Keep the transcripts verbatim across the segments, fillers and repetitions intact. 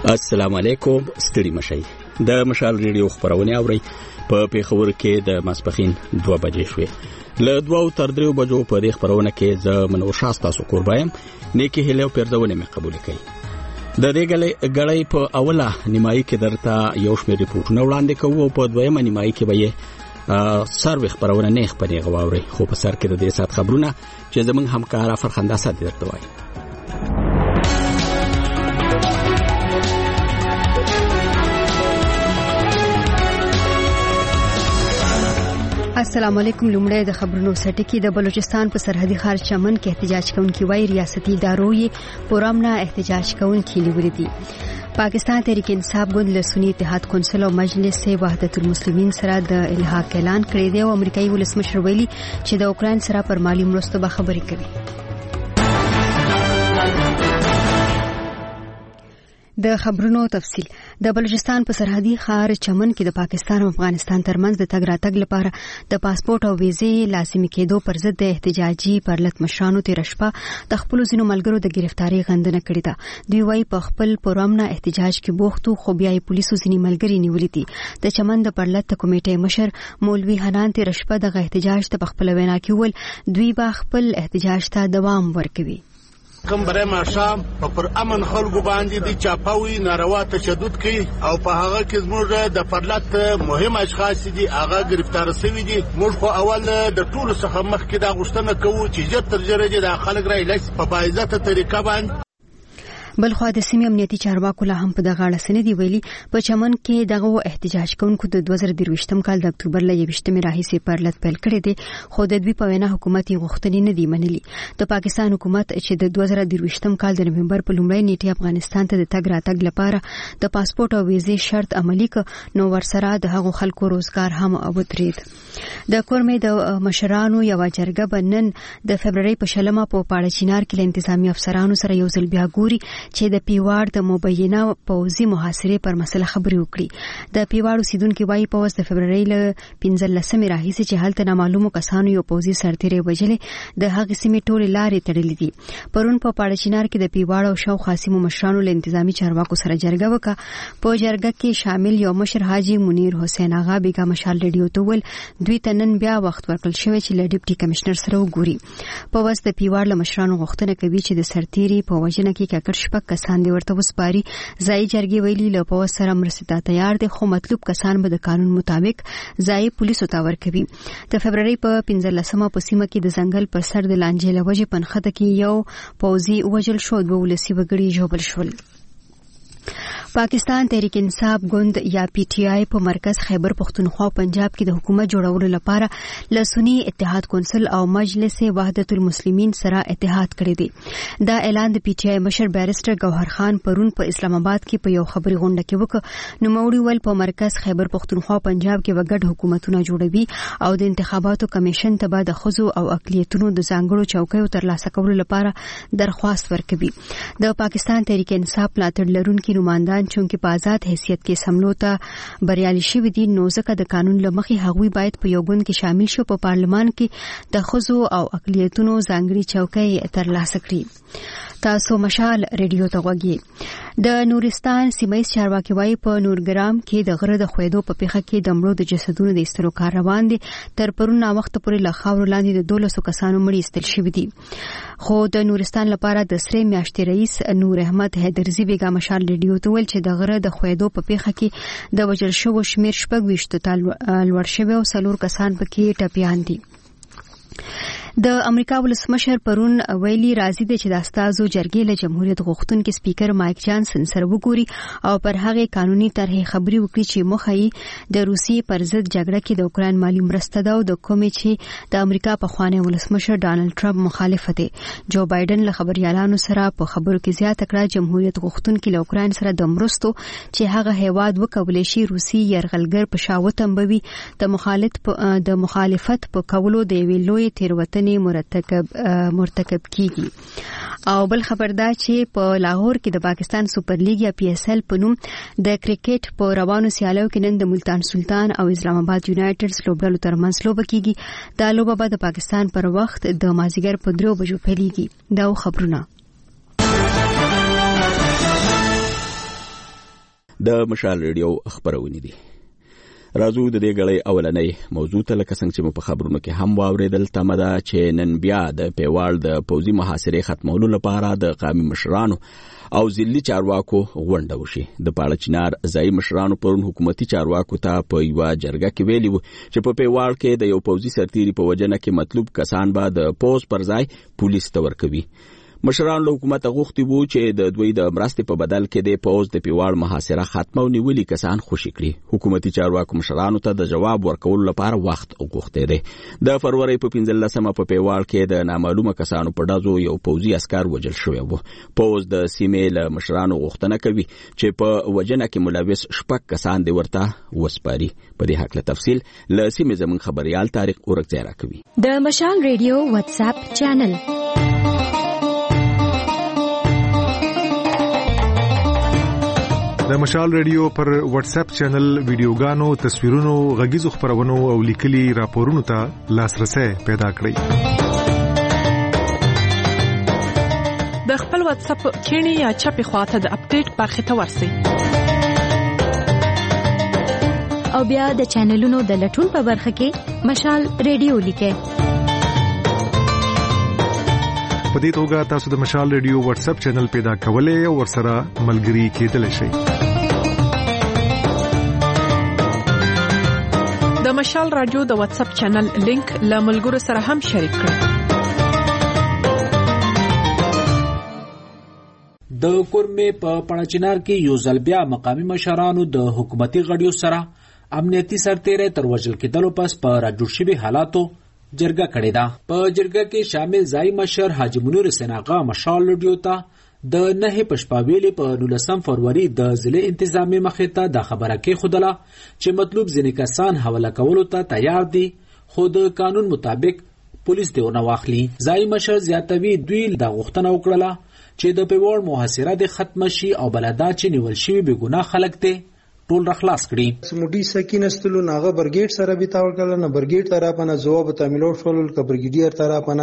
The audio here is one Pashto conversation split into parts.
السلام علیکم. ستړي مشئ. د مشال ریډیو خبرونه اوري. په پیښور کې د ماسپخین دوه بجې شوې. له دوه تر درې بجو په دې خبرونه کې ز منور شاستا سو قربایم نیکی هلو پردونه مې قبول کړي. د دې غړې په اوله نیمایي کې درته یو شمېر ریپورتونه وړاندې کوو او په دویمه نیمایي کې به یې سروي خبرونه نه خبرې غواړي. خو په سر کې د دې سات خبرونه چې زمونږ همکارا فرخنده سات درته وایي. السلام علیکم. لومړی د خبرونو سټکی. د بلوچستان په سرحدي ښار چمن کې احتجاج کوونکي وایي ریاستي ادارو یې پرامنا احتجاج کوونکي نیولي دي. پاکستان تحریک انصاف ګوند له سنی اتحاد کونسل او مجلس وحدت المسلمین سره د الحاق اعلان کړی دی او امریکایي ولسمشر ویلي چې د اوکران سره پر مالی مرستو به خبرې کوي. د خبرونو تفصیل. د بلوچستان په سرحدي ښار چمن کې د پاکستان او افغانستان ترمنځ د تګ راتګ لپاره د پاسپورت او ویزې لازمي کېدو پر ضد د احتجاجي پرلط مشرانو تیر شپه د خپل ځینو ملګرو د گرفتاری غندنه کړې ده. دوی وايي په خپل پرامنا احتجاج کې بوختو خو بیا یې پولیسو ځینې ملګري نیولي دي. د چمن د پرلط کمیټې مشر مولوي حنان تیر شپه د احتجاج ته په خپل وینا کې ول دوی به خپل احتجاج ته دوام ورکوي. کوم برای ماشام په پر امن خلکو باندې دي چاپاوي ناروا تشدد کوي او په هغه کې زموږ د پرلط مهم اشخاص دي هغه گرفتار شوي دي. موږ خو اول د ټولو څخه مخکې دا غوښتنه کوو چې ژر تر ژره د خلک رایلس په باعزته طریقه باندې. بلخوا د سیمې امنیتي چارواکو لا هم په دغه اړه څه نه دي ویلي. په چمن کې دغه احتجاج کوونکو د دوه زره درویشتم کال د اکتوبر له یویشتمې راهیسې پرلط پیل کړی دی خو د دوی په وینا حکومت یې غوښتنې نه دي منلي. د پاکستان حکومت چې د دوه زره درویشتم کال د نومبر په لومړۍ نیټه افغانستان ته د تګ راتګ لپاره د پاسپورت او ویزې شرط عملي ک نو ورسره د هغو خلکو روزګار هم ودرېد. د کورمې د مشرانو یو جرګه بنن د فبرवरी په شلمه په پاړه چینار کې له انتظامی افسرانو سره یو ځل بیا ګوري چې د پیواړ د مبینه پوځي محاصرې پر مسله خبرې وکړي. د پیواړ اوسیدونکو وايي په وسط فبرवरी ل پنځلسمې راهیسې چې هلته نامعلومو کسانو یو پوځي سرتیری وژلې د هغې سیمې ټولې لارې تړلې دي. پرون په پاړه چینار کې د پیواړ او شاوخوا سیمو مشرانو له انتظامی چارواکو سره جرګه وکړه. په جرګه کې شامل یو مشر حاجی منیر حسین آغا بیګا مشال ریډیو ته ول دوی ته نن بیا وخت ورکړل شوی چې له ډیپټي کمشنر سره وګوري. په وسط پیواړ له مشرانو غوښتنه کوي چې د سرتیری په وژنه کې ککړ شپږ کسان دی ورته وسپاري. ځای جرګې ویلي له پوځ سره مرستې ته تیار دي خو مطلوب کسان به د قانون مطابق ځای پولیسو ته ورکوي. د فبرवरी په پنځلسمه په سیمه کې د ځنګل په سر د لانجې له وجې پنخته کې یو پوځي وژل شو، دوه ولسي وګړي ژوبل شول. پاکستان تحریک انصاف ګوند یا پی ټی آی په مرکز خیبر پختونخوا پنجاب کې د حکومت جوړولو لپاره له سنی اتحاد کونسل او مجلس وحدت المسلمین سره اتحاد کړی دی. دا اعلان د پی ټی آی مشر بیرسټر گوهر خان پرون په اسلام آباد کې په یو خبري غونډه کې وکړ. نو موري ول په مرکز خیبر پختونخوا پنجاب کې وګړي حکومتونه جوړوي او د انتخاباتو کمیشن ته به د خزو او اقلیتونو د ځانګړو چوکیو ترلاسه کولو لپاره درخواست ورکوي. د پاکستان تحریک انصاف ملاتړ لرونکي نمائندان چونکه په آزاد حیثیت کې سملو ته بریالي شوي دي نو ځکه د قانون له مخې هغوی باید په یو ګوند کې شامل شي په پارلمان کې د ښځو او اقلیتونو ځانګړي چوکۍ ترلاسه کړي. تاسو مشال ریډیو ته غوږی. د نورستان سیمایي چارواکي وايي په نورګرام کې د غره د خویدو په پیښه کې د مړو د جسدونو د ایستلو کار روان دي. تر پرون وخت پورې له خاورو لاندې د دولسو کسانو مړي ایستل شوي دي. خو د نورستان لپاره د سرې میاشتې رئیس نور احمد حیدرزي بیګا مشال ریډیو ته ویل چې د غره د خویدو په پیښه کې د وژل شوو شمیر شپږ ویشتو ته لوړ شوی او څلور کسان پکې ټپیان دي. د امریکا ولسمشر پرون ویلي راځي چې د استازو جرګې له جمهوریت غوښتونکي سپیکر مایک جانسن سره وګوري او پر هغه قانوني طرحې خبري وکړي چې مخه یې د روسي پر ضد جګړه کې د اوکران مالی مرسته ده او د کومې چې د امریکا پخوانی ولسمشر ډانلډ ټرمپ مخالفت دی. جو بایدن له خبريالانو سره په خبرو کې زیاته کړه جمهوریت غوښتونکي له اوکران سره د مرستو چې هغه هیواد وکولای شي روسي يرغلګر په شاوته مبوي د مخالفت د مخالفت په کولو د ویلوي تیروتنې مرتکب مرتکب کیږي. او بل خبر دا چې په لاهور کې د پاکستان سپر لیګ یا پی ایس ال په نوم د کرکټ په روانو سیالیو کې نن د ملتان سلطان او اسلام آباد یونایټډز لوبډلو ترمنځ لوبه کیږي. دا لوبه به د پاکستان پر وخت د مازیګر په درو بجو پیلېږي. دا خبرونه د مشال ریډیو خبرونه دي. راځو د دې غړې اولنې موضوع ته لکه څنګه چې مو په خبرونو کې هم واوریدل تمه ده چې نن بیا د پیوال د پوزي محاصرې ختمولو لپاره د قومي مشرانو او ځلي چارواکو غونډه وشي. د پاړه چنار ځای مشرانو پرون حکومتي چارواکو ته په یو جرګه کې ویلي وو چې په پیوال کې د یو پوزي سرتیري په وجنه کې مطلوب کسان به د پوز پر ځای پولیس ته ورکوي. مشران له حکومت غوښتي وو چې د دوی د مرستې په بدل کې د پوز د پیوال محاصره ختمه او نیولي کسان خوشي کړي. حکومتي چارواکو مشرانو ته د جواب ورکولو لپاره وخت غوښتي دي. د فروری په پنځلسمه په پیوال کې د نامعلومه کسانو په ډزو یو پوزي عسكر وژل شوی وو. پوز د سیمې له مشرانو غوښتنه کوي چې په وجنه کې ملوث شپږ کسان دی ورته وسپاري. په دې حق له تفصیل له سیمې زمون خبريال طارق اورګزی راکوي. د مشال ریډیو واتس اپ چینل د مشال ریډیو پر واتس اپ چینل ویډیوګانو، تصویرونو، غږیزو خبرونو او لیکلي راپورونو ته لاسرسي پیدا کړئ. د خپل واتس اپ کینی یا چپی خواته د اپډیټ برخه ته ورسئ. او بیا د چینلونو د لټون په برخه کې مشال ریډیو لیکئ. په دې توګه تاسو د مشال ریډیو واتس اپ چینل پیدا کولای او ورسره ملګري کېدلی شئ. د مشال رادیو د واتس اپ چینل لینک له ملګرو سره هم شریک کړئ. د کورمې په پړاچنار کې یو ځل بیا مقامي مشرانو د حکومتي غړیو سره امنیتي سرتیری تر وژل کېدلو پس په راجوړ شوي حالاتو جرګه کړې ده. په جرګه کې شامل ځای مشر حاجی منیر حسین آغا مشال ریډیو ته د نه پښپاویلې په نولسم فروری د ضلع انتظامی مخې ته د خبره کې خودله چې مطلوب ځینې کسان حواله کولو ته تیار دي، خو د قانون مطابق پولیس دی ونه واخلي. ځای مشر زیاتوي دوی د غوښتنه وکړه چې د پیوړ محاصره د ختم شي او بلدا چې نیول شوی بے ګناه خلک ته ټول رخلاص کړي. سموډي سکینستلو ناغه برګیټ سره به تاول کړل نه برګیټ طرفانه جواب تعمیلور شول ک برګیډیر طرفانه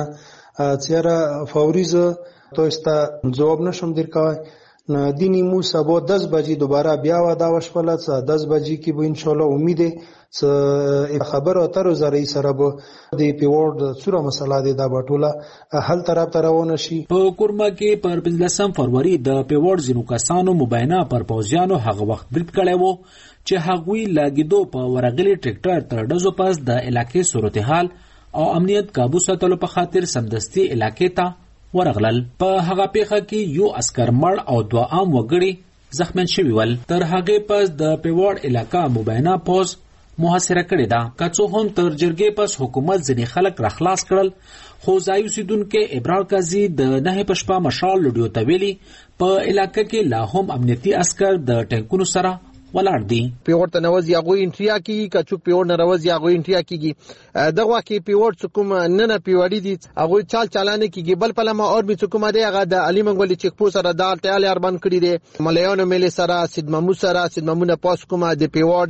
چیرې فوریز تو استا جواب نشم درکای نه دینی مو سبا دس بجې دوباره بیا ودا وشول څه دس بجې کې به ان شاء الله امید څه خبر اتر زری سره به د پیوړ څوره مسله ده دا بټوله حل طرف ته روان شي. په کورما کې پر پنځلسم فروری د پیوړ زینو کسانو مبینه پر پوزیانو هغه وخت بریټ کړي وو چې هغوی لاګیدو په ورغلي ټریکټر تر ډزو پس د علاقې صورتحال او امنیت قابو ساتلو په خاطر سمدستي علاقې ته ورغلل. په هغه پیخه کې یو عسكر مړ او دوه عام وګړي زخمیان شوي ول. تر هغه پس د پیوړ علاقہ مبینه پوز محاصره کړې ده. که څه هم تر جرګې پس حکومت ځینې خلک راخلاص کړل، خو ځای اوسیدونکي ابرار قاضي د نه پښپا مشال ریډیو ته ویلي په علاقې کې لا هم امنیتي عسكر د ټانکونو سره ولاړ دي. پیوړ ته نوځي هغه انټریا کیږي، کڅوک پیوړ نه راوځي هغه انټریا کیږي. دغه کې پیوړ څکوم نه نه پیوړی دي هغه چال چالانه کیږي. بل پلمه اور می څکوم دی هغه د علي منګولي چک پو سره د ټیال اربن کړی دي. مليانو مل سره سیدممو سره سیدممونه پاس کومه د پیوړ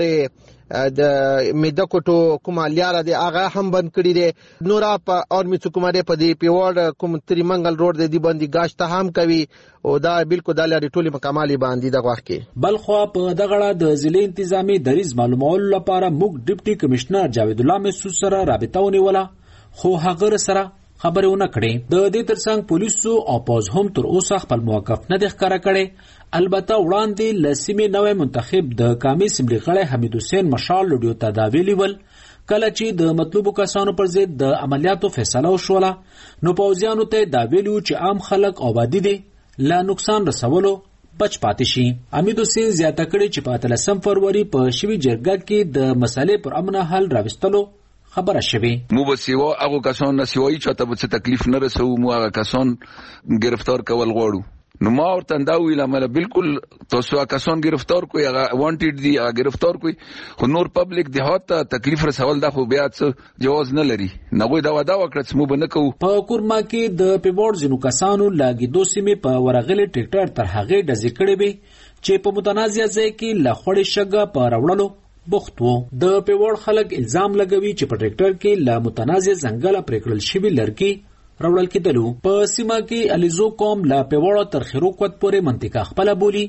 د میدکوټو کومه لیاره دی هغه هم بند کړی دي. نورا په اور می څکوم دی په دی پیوړ کوم تری منګل روډ دی باندې گاشت هم کوي او دا بالکل د لاري ټولي مکمالي باندې دغه وخت کې. بل خو په دغه د ضلع انتظامی دریز معلومولو لپاره موږ ډیپټي کمشنر جاوید الله محسوس سره رابطه ونیوله، خو هغه سره خبرونه ونه کړې. د دې ترڅنګ پولیسو او پوز هم تر اوسه خپل موقف نه دی ښکاره کړی. البته وړاندې لسیمې نوې منتخب د قومي اسمبلی غړی حمید حسین مشال ریډیو ته دا ویلي ول کله چې د مطلوبو کسانو پر ضد د عملیاتو فیصله وشوله نو پوځیانو ته دا ویلو چې عام خلک آبادی دي لا نقصان رسولو بچ پاتې شي. حمید حسین زیاته کړی چې په اتلسم فروری په شوی جرګه کې د مسالې پر امن حل راوستلو خبره شوی. مو به سیوا هغه کسان نه سیوایي چې ته به څه تکلیف نه رسو، مو هغه کسان گرفتار کول غواړو. نو ما ورته دا ویل مله بالکل تاسو کسان گرفتار کوی هغه وانټډ دي هغه گرفتار کوی، خو نور پبلک دهات ته تکلیف رسول دا خو بیا څه جواز نه لري. نغوی دا ودا وکړه مو به نه کوو. په کورما کې د پیوړ زینو کسانو لاګي دو سیمې په ورغلي ټریکټر تر هغه د ذکر به چې په متنازع ځای کې لخړې شګه په راوړلو بوخت وو. د پیوړ خلک الزام لګوي چې په ټریکټر کې لا متنازع ځنګل پرېکړل شوی لړکی راوړل کېدلو. په سیمه کې الیزو قوم لا پیوړ تر خیروکوت پورې منطقه خپل بولی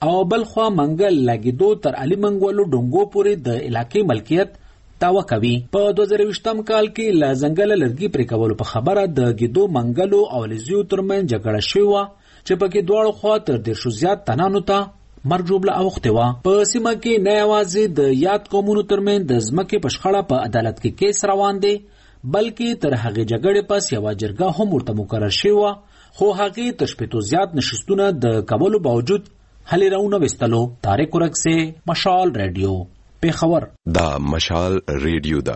او بل خوا منګل لګیدو تر علي منګولو ډونګو پورې د علاقې ملکیت دعوه کوي. په دوه زره ویشتم کال کې له ځنګل لرګي پرې کولو په خبره د ګیدو منګلو او لیزیو ترمن جګړه شوې وه چې پکې دواړو خوا تر دېرشو زیات تنانو ته مرګ ژوبله اوښتې وه. په سیمه کې نه یوازې د یاد قومونو ترمن د ځمکې په شخړه په عدالت کې کیس روان دی، بلکې تر هغې جګړې پس یوه جرګه هم ورته مقرر شوې وه، خو هغې تر شپېتو زیات نشستونه د کولو باوجود هلې راونه ویستلو. طارق ورکسې، مشال ریډیو، پیښور. دا مشال ریډیو ده.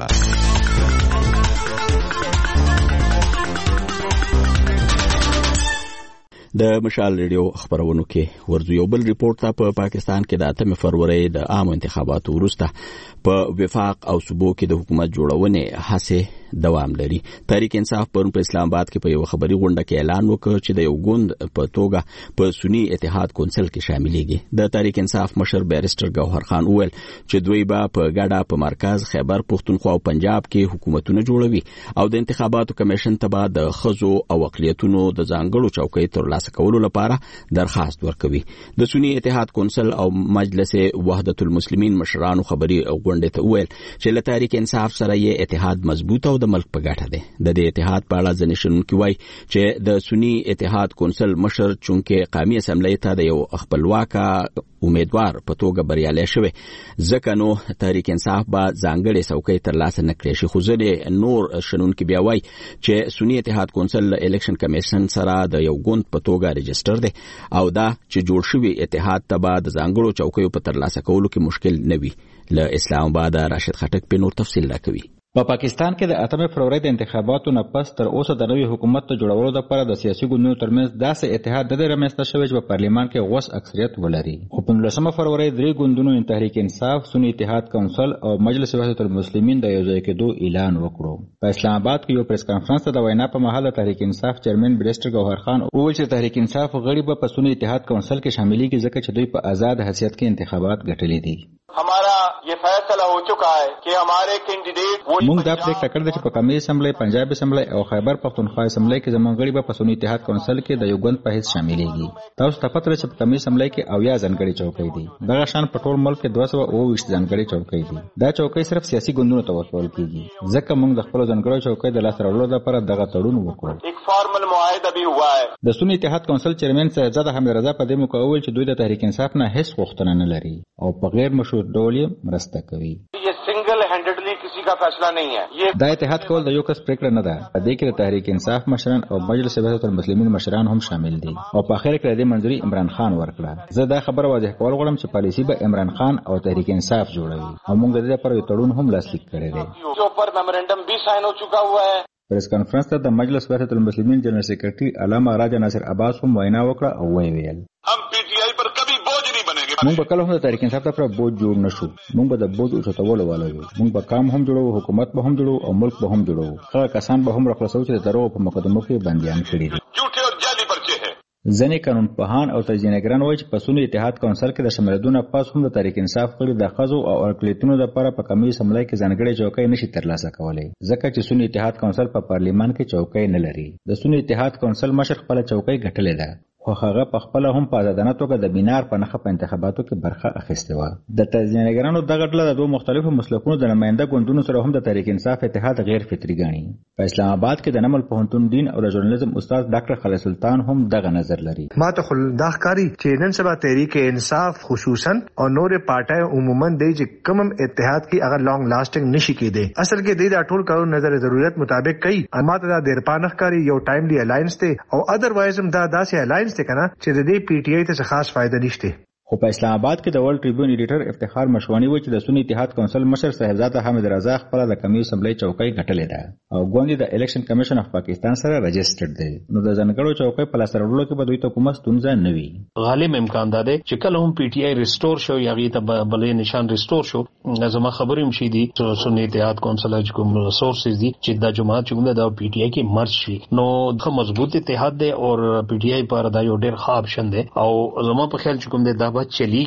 د مشال ریډیو خبرونو کې ورځو یو بل ریپورت ته په پاکستان کې د اتمې فروری د عامو انتخاباتو وروسته په وفاق او صوبو کې د حکومت جوړونې هڅې دوام لري. تحریک انصاف پرون په اسلام آباد کې په یو خبري غونډه کې اعلان وکړ چې د یو ګوند په توګه په سنی اتحاد کونسل کې شاملېږي. د تحریک انصاف مشر بیرسټر ګوهر خان وویل چې دوی به په ګډه په مرکز خیبر پښتونخوا او پنجاب کې حکومتونه جوړوي او د انتخاباتو کمیشن ته به د ښځو او اقلیتونو د ځانګړو چوکۍ ترلاسه کولو لپاره درخواست ورکوي. د سنی اتحاد کونسل او مجلس وحدت المسلمین مشرانو خبري غونډه ته وویل چې له تحریک انصاف سره یې اتحاد مضبوط او د ملک په ګټه دی. د دې اتحاد په اړه ځینې شنونکي وایي چې د سنی اتحاد کونسل مشر چونکې قومي اسمبلی ته د یو خپلواکه امیدوار په توګه بریالی شوی، ځکه نو تحریک انصاف به ځانګړې څوکۍ ترلاسه نه کړي شي. خو ځینې نور شنونکي بیا وایي چې سنی اتحاد کونسل له الیکشن کمیشن سره د یو ګوند په توګه رجسټر دی او دا چې جوړ شوی اتحاد ته به د ځانګړو چوکیو په ترلاسه کولو کې مشکل نه وي. له اسلام آباد راشد خټک په نور تفصیل راکوي. په پا پاکستان کې د اتمې فروری د انتخاباتو نه پس تر اوسه د نوي حکومت ته جوړولو لپاره د سیاسي ګوندونو ترمنځ داسې اتحاد د رامنځته شوی چې په پارلیمان کې غوث اکثریت ولري. خو په نولسمه فروری درې ګوندونو تحریک انصاف، سنی اتحاد کونسل او مجلس وحدت المسلمین د یوځای کېدو اعلان وکړو. په اسلام آباد کې یو پریس کانفرنس ته د وینا په مهال تحریک انصاف چیرمن بیرسټر ګوهر خان وویل چې تحریک انصاف غړي به په سنی اتحاد کونسل کې شاملېږي ځکه چې دوی په آزاد حیثیت کې انتخابات ګټلي دي. हमारा ये फैसला हो चुका है कि हमारे कैंडिडेट موږ دا پریکړه کړې ده چې په قومي اسمبلی، پنجاب اسمبلی او خیبر پښتونخوا اسمبلی کې زموږ غړي به په سنی اتحاد کونسل کې د یو ګوند په حیث شاملېږي. تاسو ته پته ده چې په قومي اسمبلی کې اویا ځانګړي چوکۍ دي، دغه شان په ټول ملک کې دوه سوه اووه ویشت ځانګړي چوکۍ دي. دا چوکۍ صرف سیاسي ګوندونو ته ورکول کېږي، ځکه موږ د خپلو ځانګړو چوکۍ د لاسته راوړلو لپاره دغه تړون وکړو. एक फॉर्मल मुआहदा भी हुआ है. د سنی اتحاد کونسل چیرمن صاحبزاده حمید رضا په دې موقع وویل چې دوی د تحریک انصاف نه هیڅ غوښتنه نه لري او په غیر مشروع ډول یې مرسته کوي. ये सिंगल हैंडेडली किसी का फैसला नहीं है. ये دا اتحاد کول د یو کس پریکړه نه ده. په دې کې د تحریک انصاف مشران او مجلس وحدت المسلمین مشران هم شامل دي او په اخر کې د منځوري عمران خان ورکړه. زه دا خبره واضح کول غواړم چې پالیسی به عمران خان او تحریک انصاف جوړوي او موږ د دې لپاره یو تړون هم لاسلیک کړی دی. जो पर मेमोरेंडम भी साइन हो चुका हुआ है. پریس کانفرنس ته د مجلس وحدت المسلمین جنرال سیکریټری علامه راجا ناصر عباس هم وینا وکړه او ویې ویل हम पीटीआई पर कभी बोझ नहीं बनेंगे. موږ به کله هم د تحریک انصاف لپاره بوج جوړ نشو. موږ به د بوج اوچتولو والا یو. موږ به کام هم جوړو، حکومت به هم جوړو او ملک به هم جوړو. هغه کسان به هم راخلاصو چې د دروغ په مقدمو کې بنديان کړي دي. झूठे और जाली पर्चे हैं. ځینې قانون پوهان او تجزیه‌نګران وایي چې په سنی اتحاد کونسل کې د شمېرېدو نه پس هم د تحریک انصاف غړي د ښځو او اقلیتونو لپاره په قومي اسمبلی کې ځانګړې چوکۍ نشي ترلاسه کولی، ځکه چې سنی اتحاد کونسل په پارلیمان کې چوکۍ نه لري. د سنی اتحاد کونسل مشر خپله چوکۍ ګټلې ده، خو هغه په خپله هم په ازادانه توګه د بینار په نښه په انتخاباتو کې برخه اخیستې وه. د تجزیه‌نګرانو دغه ډله د دوو مختلفو مسلکونو د نماینده ګوندونو سره هم د تحریک انصاف اتحاد غیر فطري ګڼي. په اسلام آباد کې د نمل پوهنتون دین او د ژورنالیزم استاد ډاکټر خالد سلطان هم دغه نظر لري. ما ته خو دا ښکاري چې نن سبا تحریک انصاف خصوصا او نورې پارټۍ عموما دی چې کوم اتحاد کې هغه لانګ لاسټینګ نشي کېدی. اصل کې دی دا ټول کارو نظر ضرورت مطابق کوي. اما ته دا ډېر پانخ کاری یو ټایملی الاینس دی او ادروایز هم دا داسې الاینس دی کنه چې د دې پی ټی آی ته خاص فائدہ نشته. خو په اسلام آباد کې د ورلد ټریبیون ایډیټر افتخار مشوانی وایي چې د سنی اتحاد کونسل مشر صاحبزاده حمید رضا خپل د قومي اسمبلی چوکۍ ګټلې ده او ګوندې د الیکشن کمیشن اف پاکستان سره رجسټرډ دی. نو د ځانګړو چوکۍ په لاسته راوړلو کې به دوی ته کومه ستونزه نه وي. غالب امکان ده چې کله هم پی ټی آی ریسټور شو یا غي ته بلې نشان ریسټور شو، زما خبرې هم شي دي سنی اتحاد کونسل چې کوم سورسز دي چې د جماعت چې د پی ټی آی کې مرج شي، نو د مضبوط اتحاد دی او پی ټی آی پر دا یو ډېر ښه اپشن دی او زما په خیال چې کوم د دا به چلیږي.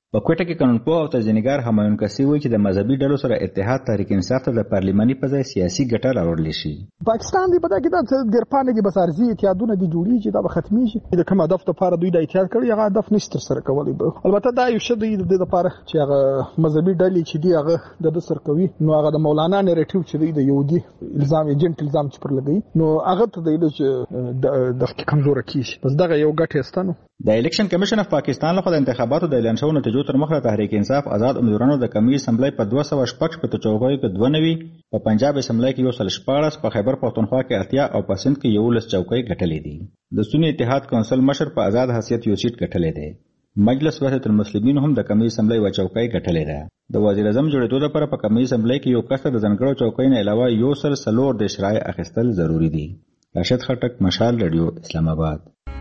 په کوټه کې قانونپوه او تجزیه‌نګار همایون کسي وایي چې د مذهبي ډلو سره اتحاد تحریک انصاف ته د پارلماني په ځای سیاسي ګټه راوړل شي. پاکستان دی په دغه کې د ګرپانه کې بسارزي اتحادونه دي جوړي چې دا به ختمي شي. د کوم هدف لپاره دوی د اتحاد کړی هغه هدف نشته سره کولی. البته دا یو شی دی د لپاره چې هغه مذهبي ډلې چې دی هغه د سر کوي نو هغه د مولانا نریټیو چې دی د یهودي الزام ایجنټ الزام چې پر لګي نو هغه ته د د د کمزور کیږي. بس دغه یو ګټه استانو. د الیکشن کمیشن اف پاکستان لخوا د انتخاباتو د اعلان شوو نتیجو تر مخه تحریک انصاف آزاد امیدوارانو د کمی اسمبلی په دوه سوه شپږ په چوکیو کې دوه نوي په پنجاب اسمبلی کې یو سل شپاړس په خیبر پښتونخوا کې اتیا او په سند کې یولس چوکۍ ګټلې دي. د سنی اتحاد کونسل مشر په آزاد حیثیت یو سیټ ګټلې دی. مجلس وحدت المسلمین هم د کمی اسمبلی و چوکۍ ګټلې ده. د وزیر اعظم جوړېدو لپاره په کمی اسمبلی کې یو کس د ځنګړو چوکۍ نه علاوه یو سل څلور د شرای اخیستل ضروری دي. راشد خټک، مشال رادیو، اسلام آباد.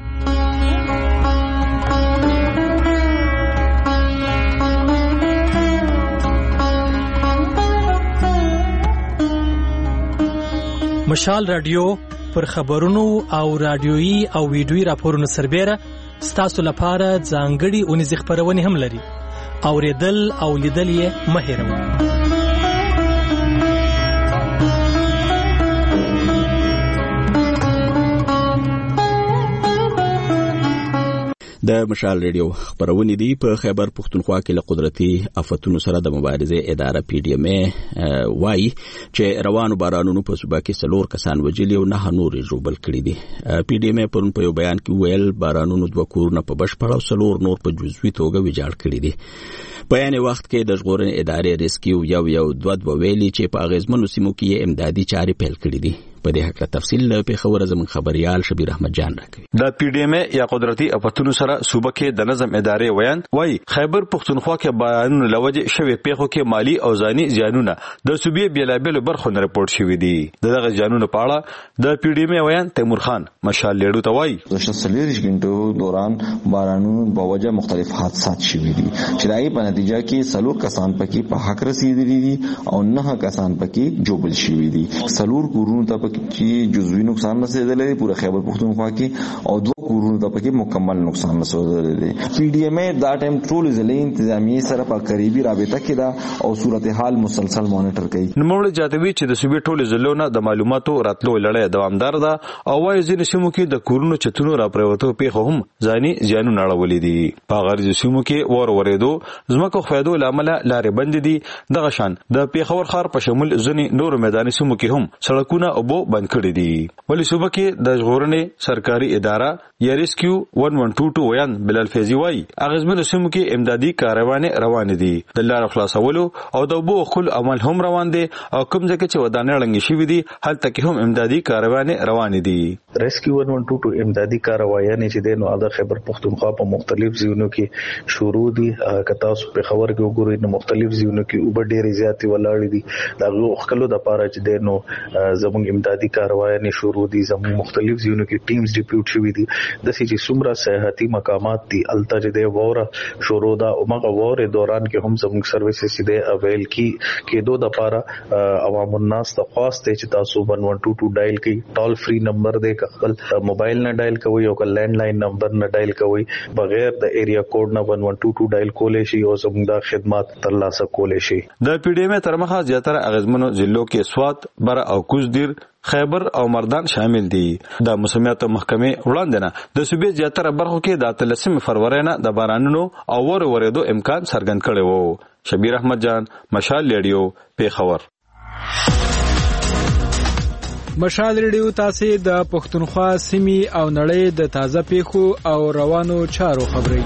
مشال رادیو پر خبرونو او رادیويي او ویډیويي راپورونو سربېره ستاسو لپاره ځانګړي اونیزې خپرونې هم لري. اوریدل او لیدل یې مه هېروئ. د مشال ریډیو خبرونه دي. په خیبر پښتونخوا کې له قدرتي آفتونو سره د مبارزې اداره پی ډی ایم ای وايي چې روانو بارانونو په صوبه کې څلور کسان وژلي او نه نور ژوبل کړي دي. پی ډی ایم ای پرون په یو بیان کې ویل بارانونو دوه کورونه په بشپړ او څلور نور په جزوي توګه ویجاړ کړي دي. په یانه وخت کې د ژغورنې ادارې ریسکیو یو یو دوه دوه ویلي چې په اغیزمنو سیمو کې امدادي چارې پیل کړي دي. په دې حق تفصیل له پیښور زمون خبريال شبیر احمد جان راکوي. د پی ډی ایم ای یا قدرتي آفتونو سره صوبه کې د نظم ادارې ویان وای خیبر پښتونخوا کې بیانونه لوجه شوی پیښو کې مالی او ځاني زیانونه د صوبې بیلابل برخو نه رپورټ شوی دي. دغه ځانونه په اړه د پی ډی ایم ای ویان تیمور خان مشال لیډو ته وای د شلریش غنټو دوران بارانونو په وجه مختلف حادثات شوي دي چې دای په نتیجه کې څلور کسان پکې په حق رسیدلي دي او نه کسان پکې جوبل شوي دي. څلور کورونو ته چې جزوی نقصان رسیدلی دی پوره خیبر پښتونخوا کې او دوه کورونو ته پکې مکمل نقصان رسیدلی دی. پی ډی ایم ای دا ټیم ټول ضلعي انتظامیه سره په قریبي رابطه کې ده او صورتحال مسلسل مانیټر کوي. نوموړي جاتوي چې د صوبې ټول ضلعو نه د معلوماتو راتلو لړۍ دوامدار ده او وايي ځینې سیمو کې د کورونو چتونو را پریوتو پیښه هم ځاني زیانونه اړولې دي. په غرض سیمو کې ور ورېدو زمکو خویدو لامل لارې بند دي. دغه شان د پیښور ښار په شمول ځینې نور میداني سیمو کې هم سړکونه او بو بند کړي دي. ولی صوبه کې د ژغورنې سرکاري اداره یا ریسکیو یک سل دو ویان بلال فیضی وای اغیزمن سیمو کې امدادي کاروانې روان دي. د لارو خلاصولو او د بو خل عمل هم روان دي او کوم ځکه چې ودانې لنګ شي دي هلته کې هم امدادي کاروانې روان دي. ریسکیو یک سل دو امدادي کاروانې چې د نو د خیبر پښتونخوا په مختلف ځایونو کې شروع دي. کته په خبر کې وګورئ نو مختلف ځایونو کې اوبه ډېرې زیاتې ولاړې دي. دا خلکو د پاره چې د نو زموږ امدادي کاروانې شروع دي. زموږ مختلف ځایونو کې ټیمز ډیپیوټ شوي دي. د چې څومره سیاحتي مقامات دي الته چې د ووره شروع ده او مغه ووره دوران کې هم زموږ سرویسز دي اویل کی کېدو د پاره عوام الناس ته خواسته چې تاسو یک سل دو ډایل کړئ. ټول فری نمبر دی خپل موبایل نه ډایل کوئ او لینډ لاین نمبر نه ډایل کوئ بغیر د ایریا کوډ نه یک سل دو ډایل کولای شي او زموږ د خدمات ترلاسه کولای شي. د پی ډی ایم تر مخه زیاتره اغیزمنو ضلعو کې سوات بر او کوزدیر خیبر او مردان شامل دي. د موسمیات محکمې وړاندې نه د صوبې زیاتره برخو کې د اتلسمې فروری نه د بارانونو او ور ورېدو امکان څرګند کړی وو. شبیر احمد جان مشال ریډیو پیښور. مشال ریډیو تاسو د پښتونخوا سیمې او نړۍ د تازه پیښو او روانو چارو خبري.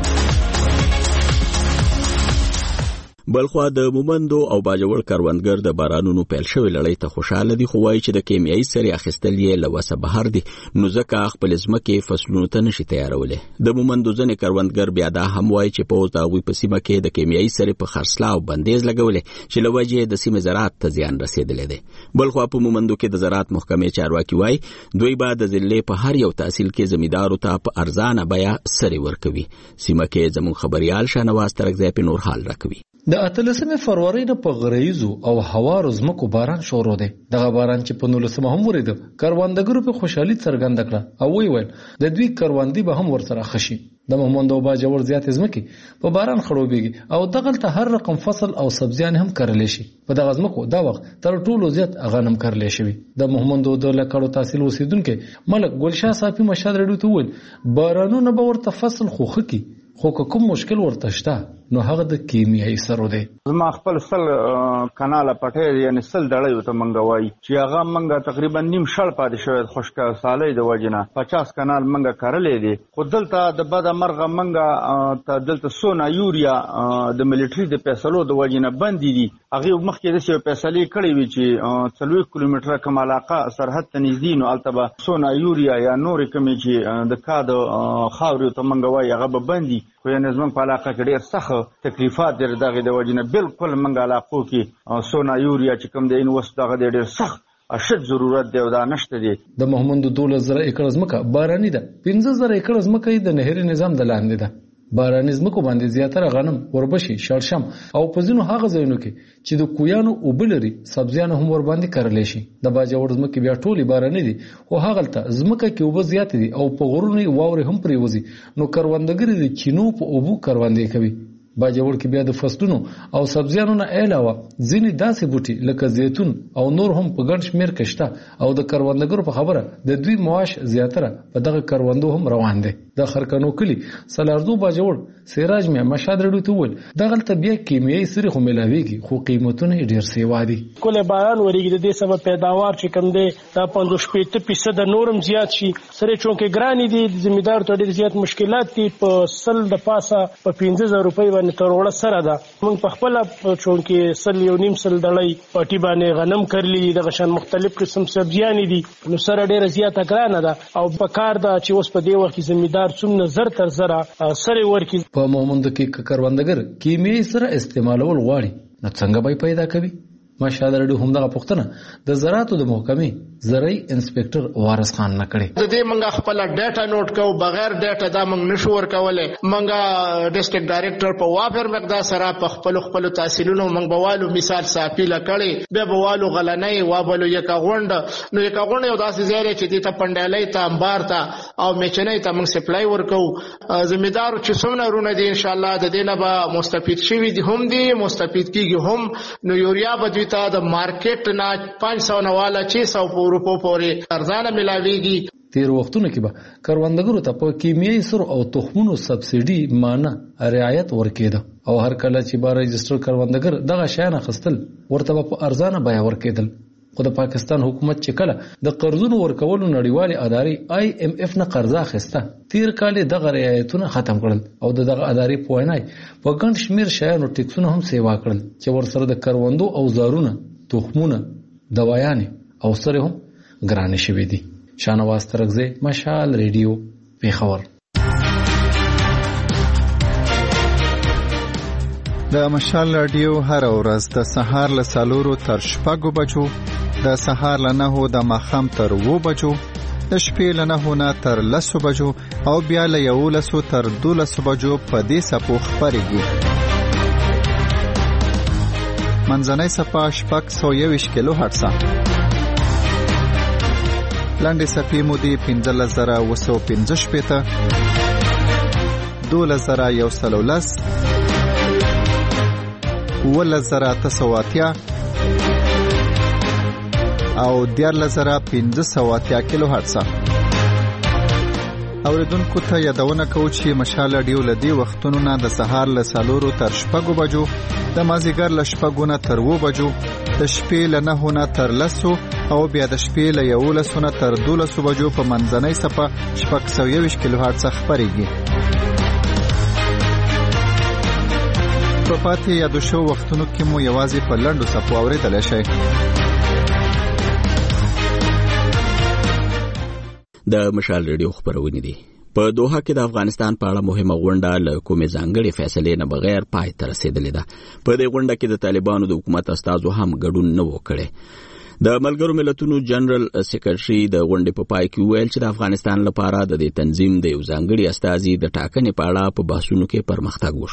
بلخوا د مومندو او باجوړ کاروانګر د بارانونو پیل شوی لړۍ ته خوشاله دي خو وايي چې د کیمیاوي سرې اخیستل یې لوسه بهر دي نو ځکه خپل ځمکې فصلونو ته نشي تیارولې. د مومندو ځنې کاروانګر بیا دا هم وايي چې په اوس د هغوی په سیمه کې د کیمیاوي سرې په خرڅلاو بندیز لګولې چې له وجې د سیمې زراعت ته زیان رسېدلی دی. بلخوا په مومندو کې د زراعت محکمې چارواکي وايي دوی به د ضلع په هر یو تحصیل کې زمیندارو ته په ارزانه بیه سرې ورکوي. سیمه کې زموږ خبريال شاهنواز ترکزی په نور حال راکوي. د اتلسمې فروری نه په غریزو او هوارو ځمکو باران شروع دی. دغه باران چې په نولسمه هم ورېده کاروانګرو په خوشحالي څرګنده کړه او وی ویل د دوی کاروندې به هم ورسره خشي. د محمد او باجوړ زیات ځمکې په باران خړوبېږي او دغلته هر رقم فصل او سبزیان هم کرلې شي. په دغه ځمکو دا وخت تر ټولو زیات غنم کرلې شوی. د محمد د لکړو تحصیل اوسیدونکو ملک ګلشاه صافي مشهد رډو ته وویل بارانونه به ورته فصل خوخه کی خو کوم مشکل ورته شته نو هغه د کیمیاوي سرو دی. زما خپل سل کاناله پټه یعنی سل دړې ته منګوي چې هغه منګه تقریبا نیم شړ پاتې شوی خشک سالې د وجنه پچاس کانال منګه کارلې دي. خو دلته د بد مرغه منګه ته دلته سونا یوریا د ملټری د فیصلو د وجنه بندي دي. هغه مخکې د څه فیصلې کړې وی چې څلور کیلومتره کوم علاقه سرحد ته نږدې نو التبه سونا یوریا یا نور کوم چې د کاد خاوري ته منګوي هغه به بندي. خو یې نظم په علاقه کې ډېر سخت تکلیفات در دغه د وجنه بالکل منګه علاقو کې سونا یوریا چې کوم د انوست دغه ډېر سخت اشد ضرورت دی او دا نشته دی. د محمد دولت زره ایکړ ځمکه باراني ده. پنځه زره ایکړ ځمکه د نهري نظام د لاندې ده. باراني ځمکو باندې زیاتره غنم، وربشي، شړشم او په ځینو هغه ځایونو کې چې د کویانو اوبلري سبزیان هم ور باندې کرلې شي. د باجوړ ځمکې بیا ټولي باراني دي او هغه ته ځمکه کې اوبه زیات دي او په غرونو واوري هم پریوزي نو کروندګر دي چینو په اوبو کروندې کوي. باجوړ کې بیا د فصلونو او سبزیانو نه علاوه ځینې داسې بوټي لکه زیتون او نور هم په ګڼ شمېر کې شته او د کروندګرو په خبره د دوی معاش زیاتره په دغه کروندو هم روان دي. د خرکنو کلی سلاردو باجوړ سراج مې مشهد رډو ته ول دغلته بیا کیمیاوي سری خو ملاويږي خو قیمتونه ډیر سیوا دي. کله باران وريږي د دې سبب پیداوار چې کم دی دا پنځه شپږ فیصد نورم زیات شي. سره چونکه ګرانی دي زمیدار ته ډیر زیات مشکلات دي. په سل د پاسه په پنځه زره روپۍ باندې تروړه سره ده. موږ په خپل چونکه سل یو نیم سل دړۍ پټي باندې غنم کرلی د غشن مختلف قسم سبزیان دي نو سره ډیر زیات ګرانه ده او په کار ده چې اوس په دې وخت کې زمیدار څومره زر تر زره سره ورکی. په مومند کې کروندګر کیمیاوي سره استعمالول غواړي نو څنګه به پیدا کوي؟ مشهد رډو هم دغه پوښتنه د زراعتو د محکمې زرعي انسپکټر وارث خان نه کړي. د دې منګه خپل ډاټا نوٹ کو بغیر ډاټا دا منګ نشو ورکولای. منګه ډیسټریکټ ډایریکټر په وافر مقدار سره په خپل خپل تحصیلونو منګ بوالو مثال صافي لکړي به بوالو غلنۍ وابلو یک غونډ نو یک غونډ یو داسې ځای چې د ته پندالۍ ته انبار ته او میچنۍ ته منګ سپلای ورکو. ذمہدار چې څومره رونه دي ان شاء الله د دې نه به مستفید شي دي هم دي مستفید کیږي هم. نو یوریا به تا د مارکیټ نه پنځه سوه نه والا چې سو په روپو پورې ارزانه ملاويږي. تیر وختونو کې به کروندګرو ته په کیمیاوي سرو او تخمونو سبسيډي مانه رعایت ورکېده او هر کله چې با رجستر کروندګر دغه شیان اخیستل ورته په ارزانه بیه ورکېدل. خو د پاکستان حکومت چې کله د قرضونو ورکولو نړیوالې ادارې آی ایم اف نه قرضه اخیسته تیر کال دغه رعایتونه ختم کړل او دغه ادارې په وینای په ګڼ شمیر شیانو ټیکسونه هم سیوا کړل چې ورسره د کروندو اوزارونه، تخمونه، دوايانې او سره هم ګرانې شوې دي. شانواز ترغزی، مشال ریډیو، پیښور. د مشال رادیو هر ورځ د سهار له سالورو تر شپږو بجو، د سهار له نهو د ماښام تر اوو بجو، د شپې له نهو نه تر لسو بجو او بیا له یولسو تر دولسو بجو په دې څپو خپرېږي. منځنۍ څپه شپږ سوه یوویشت کیلو هرټزه. لنډې څپې مودې پنځلس زره اوه سوه پنځه شپېته، دولس زره یو سل او لس، اوولس زره اته سوه اتیا او دیارلس زره پنځه سوه اتیا کیلو هرټزه. اوریدونکو ته یادونه کوو چې مشال رادیو له دې وختونو نه د سهار له څلورو تر شپږو بجو، د مازدیګر له شپږو نه تر اوو بجو، د شپې له نهو نه تر لسو او بیا د شپې له یولسو نه تر دولسو بجو په منځنۍ څپه شپږ سوه یوویشت کیلو هرټزه خپرېږي. په پاتې یادو شوو وختونو کې مو یوازې په لنډو څپو اورېدلی شئ. د مشال ریډیو خبرونه دي. په دوحه کې د افغانستان په اړه مهمه غونډه له کومې ځانګړې فیصلې نه بغیر پای ته رسېدلې ده. په دې غونډه کې د طالبانو د حکومت استازو هم ګډون نه و کړی. د ملګرو ملتونو جنرال سیکرټري د غونډې په پای کې ویل چې د افغانستان لپاره د دې تنظیم د یو ځانګړي استازي د ټاکنې په اړه په بحثونو کې پرمختګ وشو.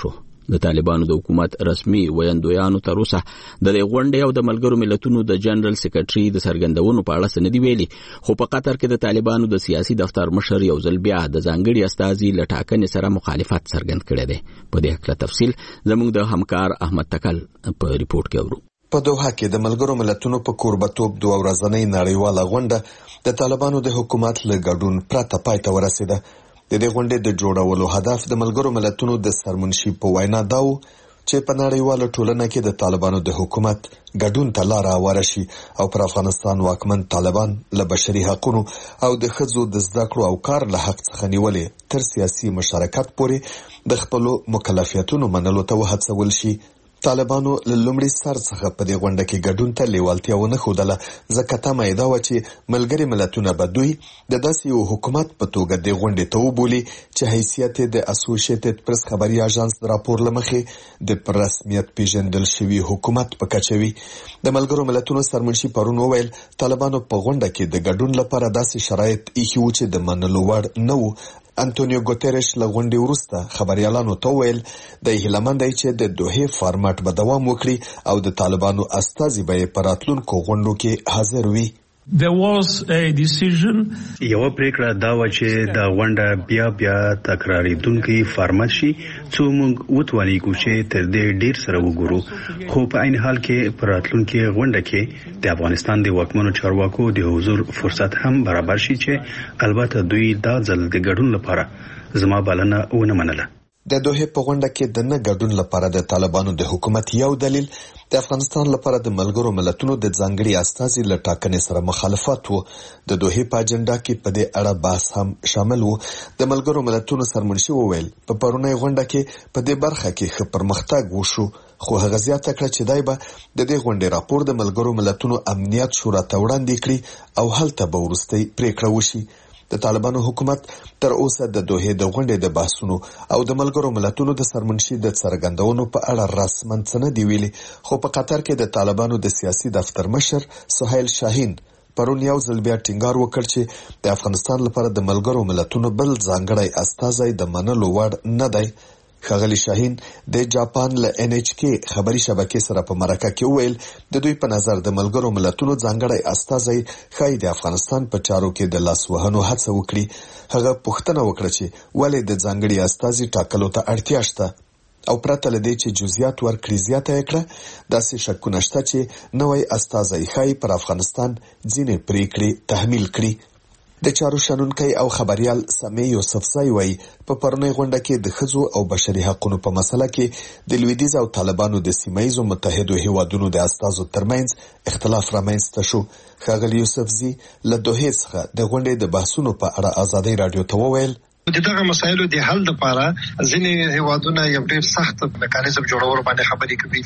د طالبانو د حکومت رسمي ویاندویانو تر اوسه د دې غونډې او د ملګرو ملتونو د جنرال سیکریټري د څرګندونو په اړه څه نه دي ویلي، خو په قطر کې د طالبانو د سیاسي دفتر مشر یو ځل بیا د ځانګړي استازي له ټاکنې سره مخالفت څرګند کړی دی. په دې هکله تفصیل زموږ د همکار احمد تکل په ریپورت کې اورو. په دوحه کې د ملګرو ملتونو په کوربتوب دوه ورځنۍ نړیواله غونډه د طالبانو د حکومت له ګډون پرته پای ته ورسېده. د دې غونډې د جوړولو هدف د ملګرو ملتونو د سرمنشي په وینا دا و چې په نړیواله ټولنه کې د طالبانو د حکومت ګډون ته لاره هواره شي او پر افغانستان واکمن طالبان له بشري حقوقو او د ښځو د زده کړو او کار له حق څخه نیولې تر سیاسي مشارکت پورې د خپلو مکلفیتونو منلو ته وهڅول شي. طالبانو له لومړي سر څخه په دې غونډه کې ګډون ته لیوالتیا ونه ښودله، ځکه تمه یې دا وه چې ملګري ملتونه به دوی د داسې یو حکومت په توګه دې غونډې ته وبولي چې حیثیت یې د اسوسییټډ پریس خبري اژانس د راپور له مخې د پر رسمیت پیژندل شوي حکومت په کچه وي. د ملګرو ملتونو سرمنشي پرون وویل طالبانو په غونډه کې د ګډون لپاره داسې شرایط ایښي وو چې د منلو وړ نه وو. انټونیو ګوتریش له غونډې وروسته خبريالانو ته ویل د هیلمند دی چې د دوحې فارمټ به دوام وکړي او د طالبانو استازي به په راتلونکو غونډو کې حاضر وي. There was a decision یو پریکړه دا و چې د غونډه بیا بیا تکراریدونکي فارمټ شي څو موږ وتواني کو چې تر دې ډیر سره وګورو، خو په عین حال کې پر راتلونکي غونډه کې د افغانستان د واکمنو چارواکو د حضور فرصت هم برابر شي چې البته دوی دا ځل د ګډون لپاره زما بلنه ونه منله. د دوحې په غونډه کې د نه ګډون لپاره د طالبانو د حکومت یو دلیل د افغانستان لپاره د ملګرو ملتونو د ځانګړي استازي له ټاکنې سره مخالفت وو. د دوحې په اجنډا کې په دې اړه بحث هم شامل وو. د ملګرو ملتونو سرمنشي وویل په پرونی غونډه کې په دې برخه کې ښه پرمختګ وشو، خو هغه زیاته کړه چې دای به د دې غونډې راپور د ملګرو ملتونو امنیت شورا ته وړاندې کړي او هلته به وروستۍ پریکړه وشي. د طالبانو حکومت تر اوسه د دوحې د غونډې د بحثونو او د ملګرو ملتونو د سرمنشي د څرګندونو په اړه رسماً څه نه دی ویلي، خو په قطر کې د طالبانو د سیاسي دفتر مشر سهیل شاهین پرون یو ځل بیا ټینګار وکړ چې د افغانستان لپاره د ملګرو ملتونو بل ځانګړی استازی د منلو وړ نه دی. ښاغلي شاهین د جاپان له ان ایچ کې خبري شبکې سره په مرکه کې ویل د دوی په نظر د ملګرو ملتونو ځانګړی استازی ښایي د افغانستان په چارو کې د لاس وهنو هڅه وکړي. هغه پوښتنه وکړه چې ولې د ځانګړي استازي ټاکلو ته اړتیا شته او پرته له دې چې جزئیات ورکړي زیاته یې کړه داسې شکونه شته چې نوی استازی ښایي پر افغانستان ځینې پریکړې تحمیل کړي. د چارو شنونکی او خبريال سامي یوسفزای وایي په پرونی غونډه کې د ښځو او بشري حقوقو په مسله کې د لویدیځ او طالبانو د سیمایي متحدو هیوادونو د استازو ترمنځ اختلاف رامنځته شو. ښاغلي یوسفزي له دوحې څخه د غونډې د بحثونو په اړه ازادي رادیو ته وویل د دغه مسایلو د حل لپاره ځینې هیوادونه یو ډېر سخت میکانیزم جوړول باندې خبرې کوي،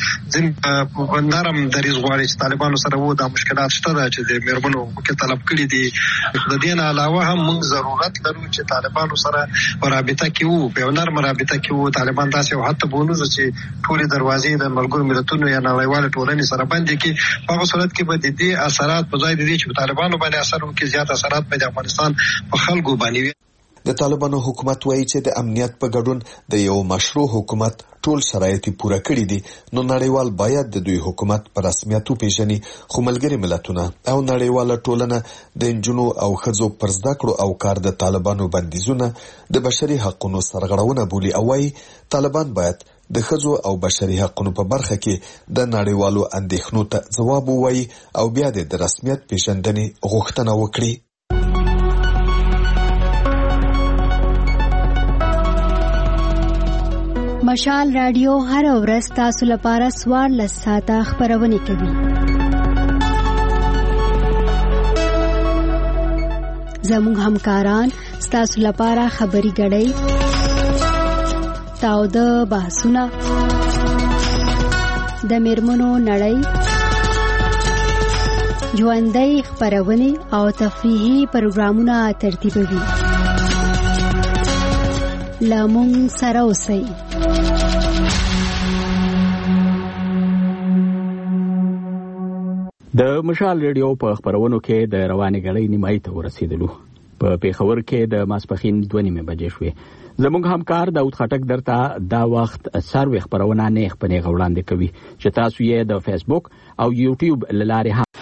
ځین نرم دریځ غواړي چې طالبانو سره وو دا مشکلات شته چې د میرمنو حقوق طلب کړي دي. د دې نه علاوه هم موږ ضرورت لرو چې طالبانو سره رابطه کې وو، په نرم رابطه کې وو. طالبان داسې او حتی بونوز چې ټول دروازې د ملګرو ملتونو یا نړیوال ټولنې سره بندي کې په هغه صورت کې به د دې اثرات په ځای د دې چې طالبانو باندې اثر وکړي زیات اثرات په افغانستان په خلکو باندې. د طالبانو حکومت وایي چې د امنیت په ګډون د یو مشروع حکومت ټول شرایط پوره کړي دي، نو نړیوال باید د دوی حکومت په رسمیت وپیژني. خو ملګري ملتونه او نړیواله ټولنه د انجونو او ښځو پر زده کړو او کار د طالبانو بندیزونه د بشري حقوقو سرغړونه بولي او وایي طالبان باید د ښځو او بشري حقوقو په برخه کې د نړیوالو اندېښنو ته ځواب ووایي او بیا د رسمیت پیژندنې غوښتنه وکړي. مشال رادیو هر ورځ تاسو لپاره څوارلس ساعته خبرونه کوي. زموږ همکاران تاسو لپاره خبري غړي تاو د بحثونه د میرمنو نړۍ ژوندۍ خبرونه او تفریحي پروګرامونه ترتیبوي. لامون سره اوسئ. د مشال ریډیو په خبرونو کې د رواني غړي نیمای ته ورسېدلو. په پیښور کې د ماسپخین دوه نیمې بجې شوې. زموږ همکار داود خټک درته دا وخت سروي خبرونه نه خپلې غوړاندې کوي چې تاسو یې د فیسبوک او یوټیوب لارې هم.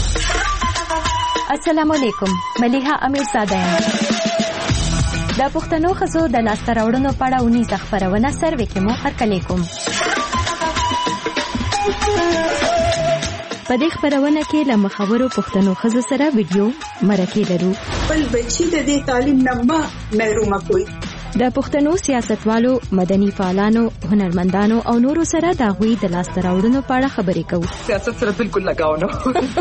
السلام علیکم، ملیحه امیر زاده یم. د پښتنو ښځو د لاسته راوړنو په اړه اونیزه خپرونه سروي کې مو هرکلی کوم. په دې خپرونه کې له مخورو پښتنو ښځو سره ویډیو مرکې لرو. بل بچی د دې تعلیم نه مه محرومه کوئ. د پښتنو سیاستوالو، مدني فعالانو، هنرمندانو او نورو سره د هغوی د لاسته راوړنو په اړه خبرې کوو. سیاست سره بالکل لګاو نه.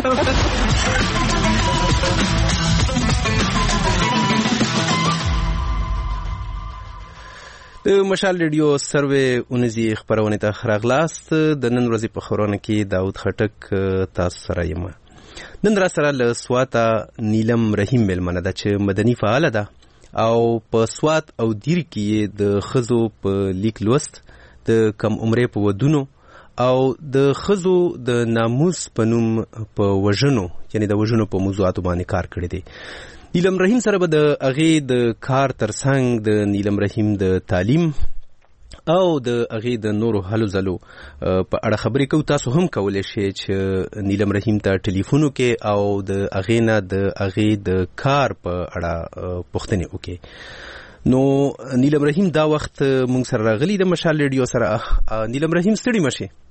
د مشال ریډیو سروي اونیزي خبرونه ته راغلاست. د نن ورځې په خبرونه کې داود خټک تاسو سره یم. نن را سره له سواته نیلم رحیم ملمنه ده چې مدني فعاله ده او په سوات او دیر کې د خزو په لیک لوست، د کم عمرې په ودونو او د خزو د ناموس په نوم په وژنو، یعنی د وژنو په موضوعاتو باندې کار کړی دی. نیلم رحیم سره به د هغې د کار ترڅنګ د نیلم رحیم د تعلیم او د هغې د نورو هلو ځلو په اړه خبرې کوو. تاسو هم کولی شئ چې نیلم رحیم ته ټلیفون وکړئ او د هغې نه د هغې د کار په اړه پوښتنې وکړئ. نو نیلم رحیم دا وخت موږ سره راغلی د مشال ریډیو سره. نیلم رحیم ستړي مه شئ.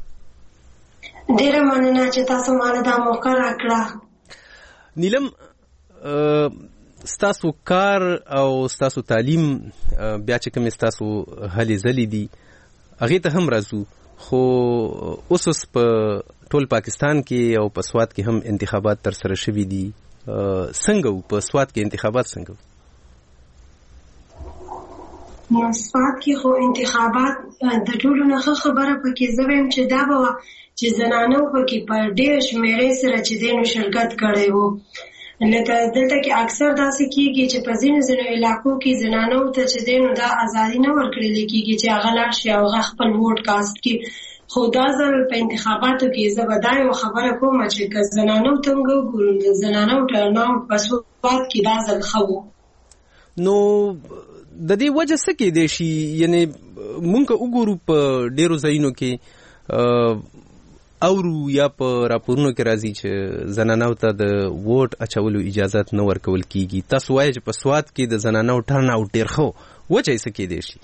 ډېره مننه چې تاسو ماله دا موقع راکړه. نیلم، ستاسو کار او ستاسو تعلیم بیا چې کوم ستاسو هلې ځلې دي هغې ته هم راځو، خو اوس اوس په ټول پاکستان کې او په سوات کې هم انتخابات تر سره شوي دي. څنګه وو په سوات کې انتخابات؟ څنګه وو؟ سوات کې خو انتخابات د ټولو نه ښه خبره پکې زه وایم چې دا به وه چې زنانو پکې په ډېر شمېرې سره چې دی نو شرکت کړی وو. لکه دلته کې اکثر داسې کېږي چې په ځینو ځینو علاقو کې زنانو ته چې دی نو دا ازادي نه ورکړل کېږي چې هغه لاړ شي او هغه خپل ووټ کاسټ کړي. خو دا ځل په انتخاباتو کې زه به دا یوه خبره کوم چې که زنانو ته موږ وګورو د زنانو ټرناوټ په سوات کې دا ځل ښه وو. نو د دې وجه څه کېدی شي؟ یعنې موږ که وګورو په ډېرو ځایونو کې اورو یا په راپورونو کې راځي چې زنانو ته د ووټ اچولو اجازت نه ورکول کیږي. تاسو وایئ چې په سوات کې د زنانو ټرن آوټ ډېر ښه و، وجه یې څه کیدی شي؟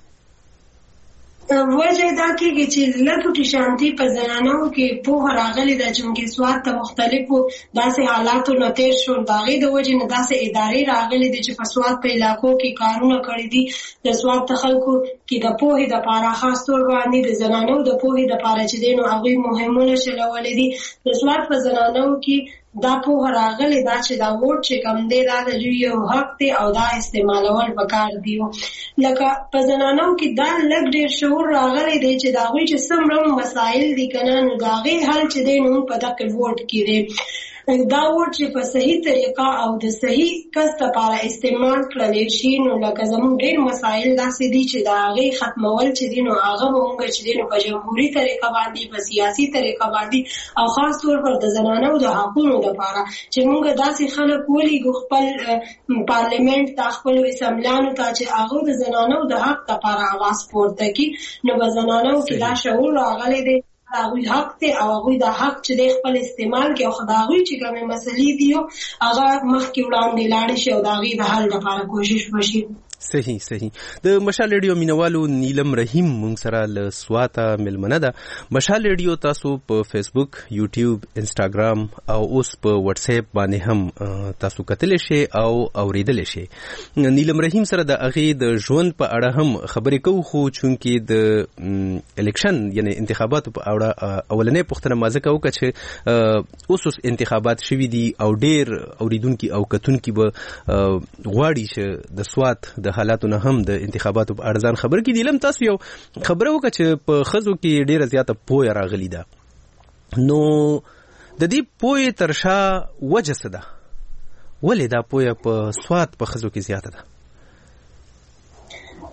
وجه دا کېږي چې لږ ټوټې شانتي په زنانو کې پوهه راغلې ده چې موږ سوات ته مختلفو داسې حالاتو نه تېر شول، د هغې د وجې نه داسې ادارې راغلې دي چې په سوات په علاقو کې کارونه کړي دي. د سوات د خلکو کې د پوهې دپاره خاص طور باندې د زنانو د پوهې دپاره چې دی نو هغوی مهمونه شلولې دي. د سوات په زنانو کې دا پوهه راغلې ده چې دا ووټ چې کوم دی دا د دوی یو حق دی او دا استعمالول پکار دي. لکه په زنانو کې دا لږ ډېر شعور راغلی دی چې د هغوی چې څومره مسایل دي که نه نو د هغې حل چې دی نو په دغه ووټ کې دی. دا ووټ چې په صحیح طریقه او د صحیح کس لپاره استعمال کړلی شي نو لکه زموږ ډېر مسایل داسې دي چې د هغې ختمول چې دي نو هغه به موږ چې دی نو په جمهوري طریقه باندې په سیاسي طریقه باندې او خاص طور پر د زنانو د حقونو لپاره چې موږ داسې خلک ولیږو خپل پارلیمنت ته خپلو اسمبلیانو ته چې هغه د زنانو د حق لپاره اواز پورته کړي نو په زنانو کې دا شعور راغلی دی هغوی حق دی او هغوی دا حق چې دی خپل استعمال کړي او خو د هغوی چې کومې مسلې دي هغه مخکې وړاندې لاړې شي او د هغې د حل لپاره کوشش وشي. صحیح صحیح. د مشال ریډیو مینوالو نیلم رحیم مونږ سره له سواته ملمنه ده. مشال ریډیو تاسو په فیسبوک، یوټیوب، انسټاګرام او اوس په واتس اپ باندې هم تاسو کتلی شئ او اوریدلی شئ. نیلم رحیم سره د هغې د ژوند په اړه هم خبرې کوو، خو چونکې د الیکشن یعنی انتخاباتو په اړه اولنۍ پوښتنه ما ځکه وکړه چې اوس اوس انتخابات شوي دي او ډېر اوریدونکي او کتونکي به غواړي چې د سوات د حالاتو نه هم د انتخاباتو په اړه ځان خبر کړي. لم تاسو یو خبره وکړه چې په ښځو کې ډېره زیاته پوهه راغلې ده، نو د دې پوهې تر شا وجه څه ده؟ ولې دا پوهه په سوات په ښځو کې زیاته ده؟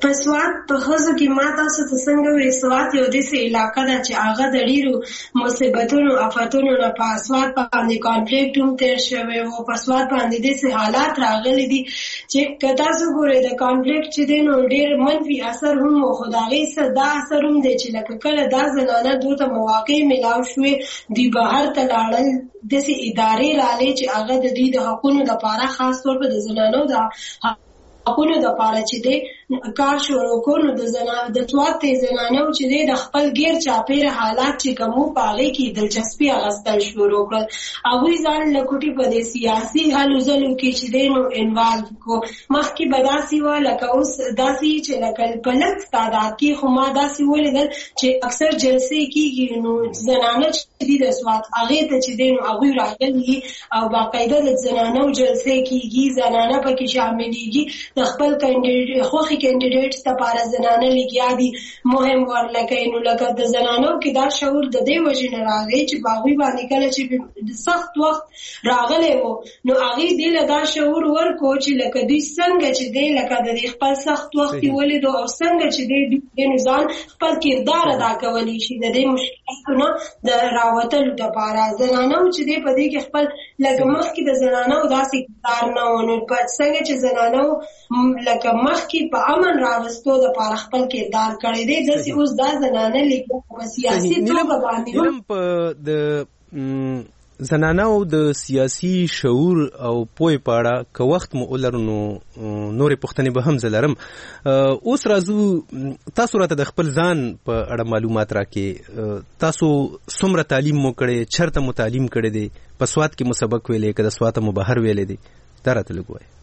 په سوات په خزو کې ما تاسو ته څنګه وی سوات یو داسې علاقه ده چې هغه د ډیرو مصیبتونو آفتونو نه په سوات باندې کانفلیکټ هم تیر شوی او په سوات باندې داسې حالات راغلي دي چې که تاسو ګورئ د کانفلیکټ چې دی نو ډیر منفي اثر هم و خو د هغې څه دا اثر هم دی چې لکه کله دا زنانه دوی ته مواقع میلاو شوې دوی بهر ته لاړل داسې ادارې رالې چې هغه د دوی د حقونو دپاره خاص طور په د زنانو د حقونو دپاره چې دی کار شروع کړو نو د زنا د سوات ته زنانو چې دی د خپل غیر چاپیره حالات چې کوم په هغې کې دلچسپي اخیستل شروع کړل هغوی ځان له کوټې په دې سیاسي هلو ځلو کې چې دی نو انوالو کړو مخکې به داسې وه لکه اوس داسې چې لکه په لږ تعداد کې خو ما داسې ولیدل چې اکثر جلسې کېږي نو زنانه چې دي د سوات هغې ته چې دی نو هغوی راغلي او باقاعده د زنانو جلسې کېږي زنانه پکې شاملېږي د خپل خوښې کینډیډیټس لپاره زنانه لګیا دي مهم ورلکه نو لکه د زنانو کې دا شعور د دې وجې نه راغی چې په هغوی باندې کله چې د سخت وخت راغلی و نو هغې دې له دا شعور ورکړو چې لکه دوی څنګه چې دی لکه د دې خپل سخت وخت یې ولیدو او څنګه چې دی دوی نو ځان خپل کردار ادا کولی شي د دې مشکلاتو نه د راوتلو دپاره زنانو چې دی په دې کې خپل لکه مخکې د زنانو داسې کردار نه و نو څنګه چې زنانو لکه مخکې په امن راوستو دپاره خپل کردار کړی دی داسې اوس دا زنانه لیکو په سیاسي توګه باندې هم په د زنانو د سیاسي شعور او پوهې په اړه که وخت مو ولرو نو نورې پوښتنې به هم زه لرم اوس راځو تاسو راته د خپل ځان په اړه معلومات راکړئ تاسو څومره تعلیم مو کړی چېرته مو تعلیم کړی دی په سوات کې مو سبق ویلی که د سواته مو بهر ویلی دی دا راته لږ وایئ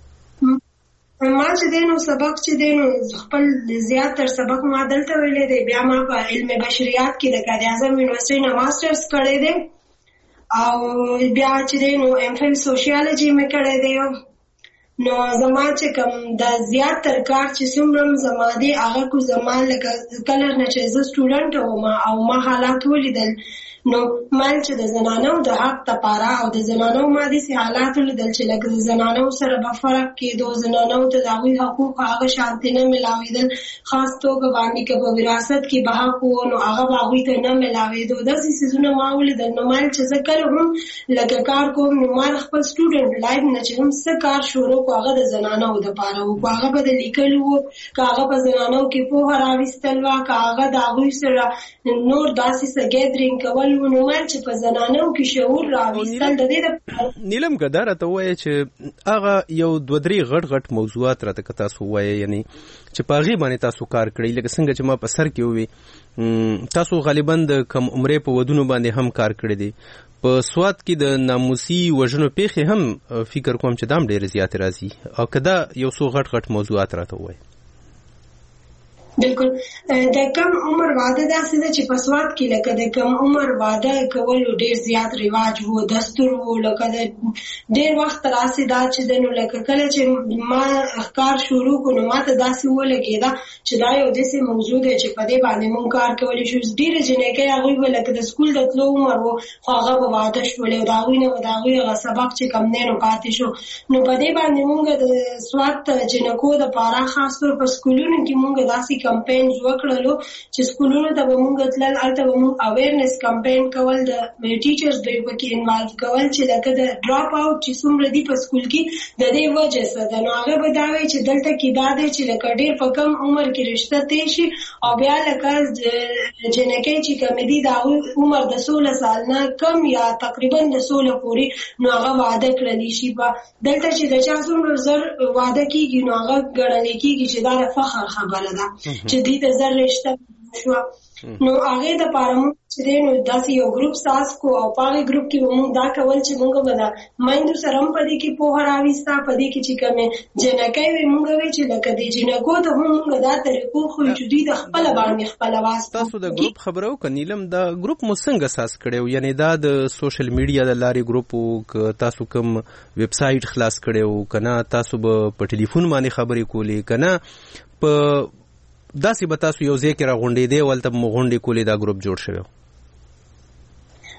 ما چې دی نو سبق چې دی نو خپل زیات تر سبق ما دلته ویلی دی بیا ما په علم بشریات کې د قائد اعظم یونیورسټۍ نه ماسټرز کړی دی او بیا چې دی نو ایم فل سوشیالوجي مې کړی دی نو زما چې کوم د زیات تر کار چې څومره زما دی هغه کو زما لکه کله نه چې زه سټوډنټ وم او ما حالات ولیدل نو مال چې د زنانو د حق دپاره او د زنانو ما داسې حالات ولیدل چې لکه د زنانو سره به فرق کېدو زنانو ته د هغوی حقوق هغه شانتې نه میلاوېدل خاص توګه باندې که په وراثت کې به حق و نو هغه به هغوی ته نه میلاوېدو داسې څیزونه ما ولیدل نو مال چې زه کله هم لکه کار کوم نو ما د خپل سټوډنټ لایف نه چې هم څه کار شروع کړو هغه د زنانو دپاره و که هغه به د لیکلو و که هغه په زنانو کې پوهه راویستل وه که هغه د هغوی سره نور داسې څه ګیدرینګ کول ونومل چې په زنانو کې شعور راویستل د دې د نیلم که دا راته ووایې چې هغه یو دوه درې غټ غټ موضوعات راته که تاسو ووایې یعنی چې په هغې باندې تاسو کار کړی لکه څنګه چې ما په سر کې ووي تاسو غالبا د کم عمرې په ودونو باندې هم کار کړی دی په سوات کې د ناموسي وژنو پیښې هم فکر کوم چې دا هم ډېرې زیاتې راځي او که دا یو څو غټ غټ موضوعات راته ووایې بالکل د کم عمر واده داسې ده چې په سوات کې لکه د کم عمر واده کولو ډېر زیات رواج وو دستور وو لکه د ډېر وخت راسې دا چې د نو لکه کله چې ما کار شروع کړو نو ما ته داسې ولګېده چې دا یو داسې موضوع دی چې په دې باندې مونږ کار کولی شو ډېرې جنکۍ هغوی به لکه د سکول د تلو عمر وو خو هغه به واده شولې او د هغوی نه به د هغوی هغه سبق چې کم دی نو پاتې شو نو په دې باندې مونږ د سوات جنکو دپاره خاص طور په سکولونو کې مونږ داسې کمپینز وکړلو چې سکولونو ته به مونږ تلل هلته به مونږ اویرنس کمپین کول د ټیچرز دوی پکې انوالو کول چې لکه د ډراپ آوټ چې څومره دي په سکول کې د دې وجې څه ده نو هغه به دا وایي چې دلته کې دا دی چې لکه ډېر په کم عمر کې رشته تېر شي او بیا لکه جنکۍ چې کومې دي د هغوی عمر د سوله سال نه کم یا تقریبا د سوله پورې نو هغه واده کړلی شي په دلته چې د چا څومره زر واده کېږي نو هغه ګڼلی کېږي چې دا د فخر خبره ده چې دوی ته زر رشته شوه نو هغې دپاره مونږ چې دی نو داسې یو ګروپ ساز کو او په هغې ګروپ کې به مونږ دا کول چې مونږ به د میندو سره هم په دې کې پوهه راویسته په دې کې چې کومې جنکۍ وې مونږ وې چې لکه دې جنکو ته هم مونږ دا طریقو ښیو چې دوی د خپله باندې خپله واز تاسو د ګروپ خبره وکړه نیلم دا ګروپ مو څنګه ساز کړی و یعنې دا د سوشل میډیا د لارې ګروپ و که تاسو کوم ویب سایټ خلاص کړی و که نه تاسو به په ټلیفون باندې خبرې کولې که نه په داسې به تاسو یو ځای کې راغونډېدې ولته مو غونډې کولې دا ګروپ جوړ شوی مونږ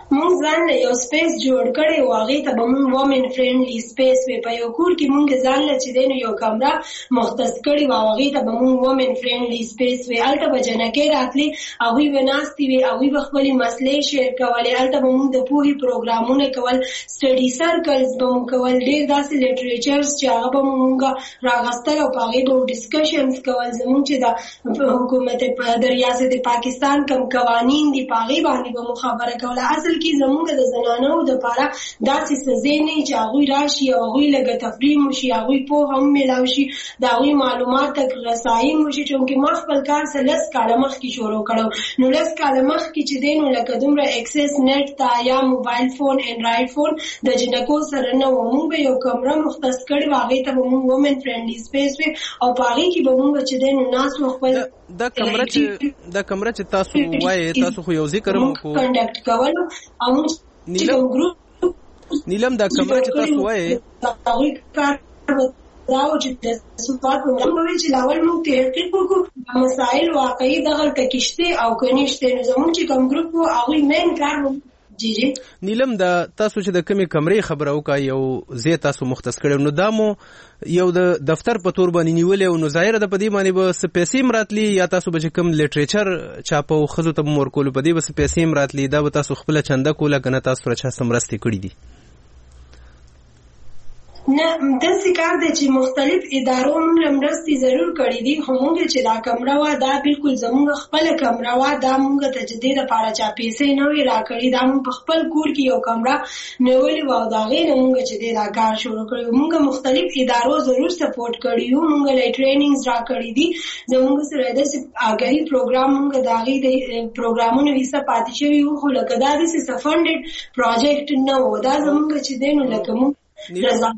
موږ ځان له یو سپیس جوړ کړی او هغه ته به موږ وومن فرندلی سپیس وي. په یو کور کې موږ ځان له چې دین یو کمره مختص کړی او هغه ته به موږ وومن فرندلی سپیس وي. البته به جنکې راتلی هغه وناستي وي، هغه به خپل مسلې شیر کولې. البته به موږ د پوهې پروګرامونه کول، سټډي سرکلز به موږ کول، ډېر داسې لیټریچرز چې هغه به موږ راغستل او په هغې به ډسکشنز کول. زموږ چې د حکومت د ریاست پاکستان کوم قوانین دي په هغې باندې به مو خبره کوله. اصل کې زموږ د زنانو دپاره داسې څه ځای نه چې هغوی راشي او هغوی لږه تفریم وشي، هغوی پوهه هم میلاو شي، د هغوی معلومات تک رسایي وشي. چونکې ما خپل کار څه لس کاله مخکې شروع کړو، نو لس کاله مخکې چې دی نو لکه دومره اکسس نیټ ته یا موبایل فون انډرایډ فون د جنکو سره نه و. موږ به یو کمره مختص کړې وه، هغې ته به موږ وومن فرینډلي سپیس وي او په هغې کې به موږ چې دی نو ناست و خپل دا کمره چې دا کمره چې تاسو وایې تاسو خو یو ذکر هم وکړو کنډکټ کولو او موږ چې ګروپ نیلم دا کمره چې تاسو وایې هغوی کار راو چې د سپورت په وړاندې چې لاول موږ تحقیق وکړو مسایل واقعي دغلته کشته او کنيشته. نو زموږ چې کوم ګروپ وو هغوی مین کار وو. جی جی نیلم دا تاسو چې د کمی کمرې خبره وکړه یو زی تاسو مختص کړو، نو دا مو یو د دفتر په تور باندې نیولې او نو ظاهر د پدې باندې به سپیسې مراتلی یا تاسو به کوم لیټریچر چاپو خزو ته مورکول پدې به سپیسې مراتلی دا به تاسو خپل چنده کوله کنه تاسو را چا سمرستي کړی دي؟ نه داسې کار دی چې مختلف ادارو موږ مرستې ضرور کړي دي، خو موږ چې دا کمره وه دا بالکل زموږ خپله کمره وه، دا موږ ته چې دې دپاره چا پیسې نه وې راکړي، دا موږ په خپل کور کې یو کمره نیولې وه او د هغې نه موږ چې دی دا کار شروع کړی وو. موږ مختلف ادارو ضرور سپورټ کړي یو، موږ له ټریننګز را کړي دي، زموږ سره داسې آګاهي پروګرام موږ د هغې د پروګرامونو حصه پاتې شوي وو، خو لکه دا داسې څه فنډډ پروجیکټ نه و، دا زموږ چې دی نو لکه موږ نیلم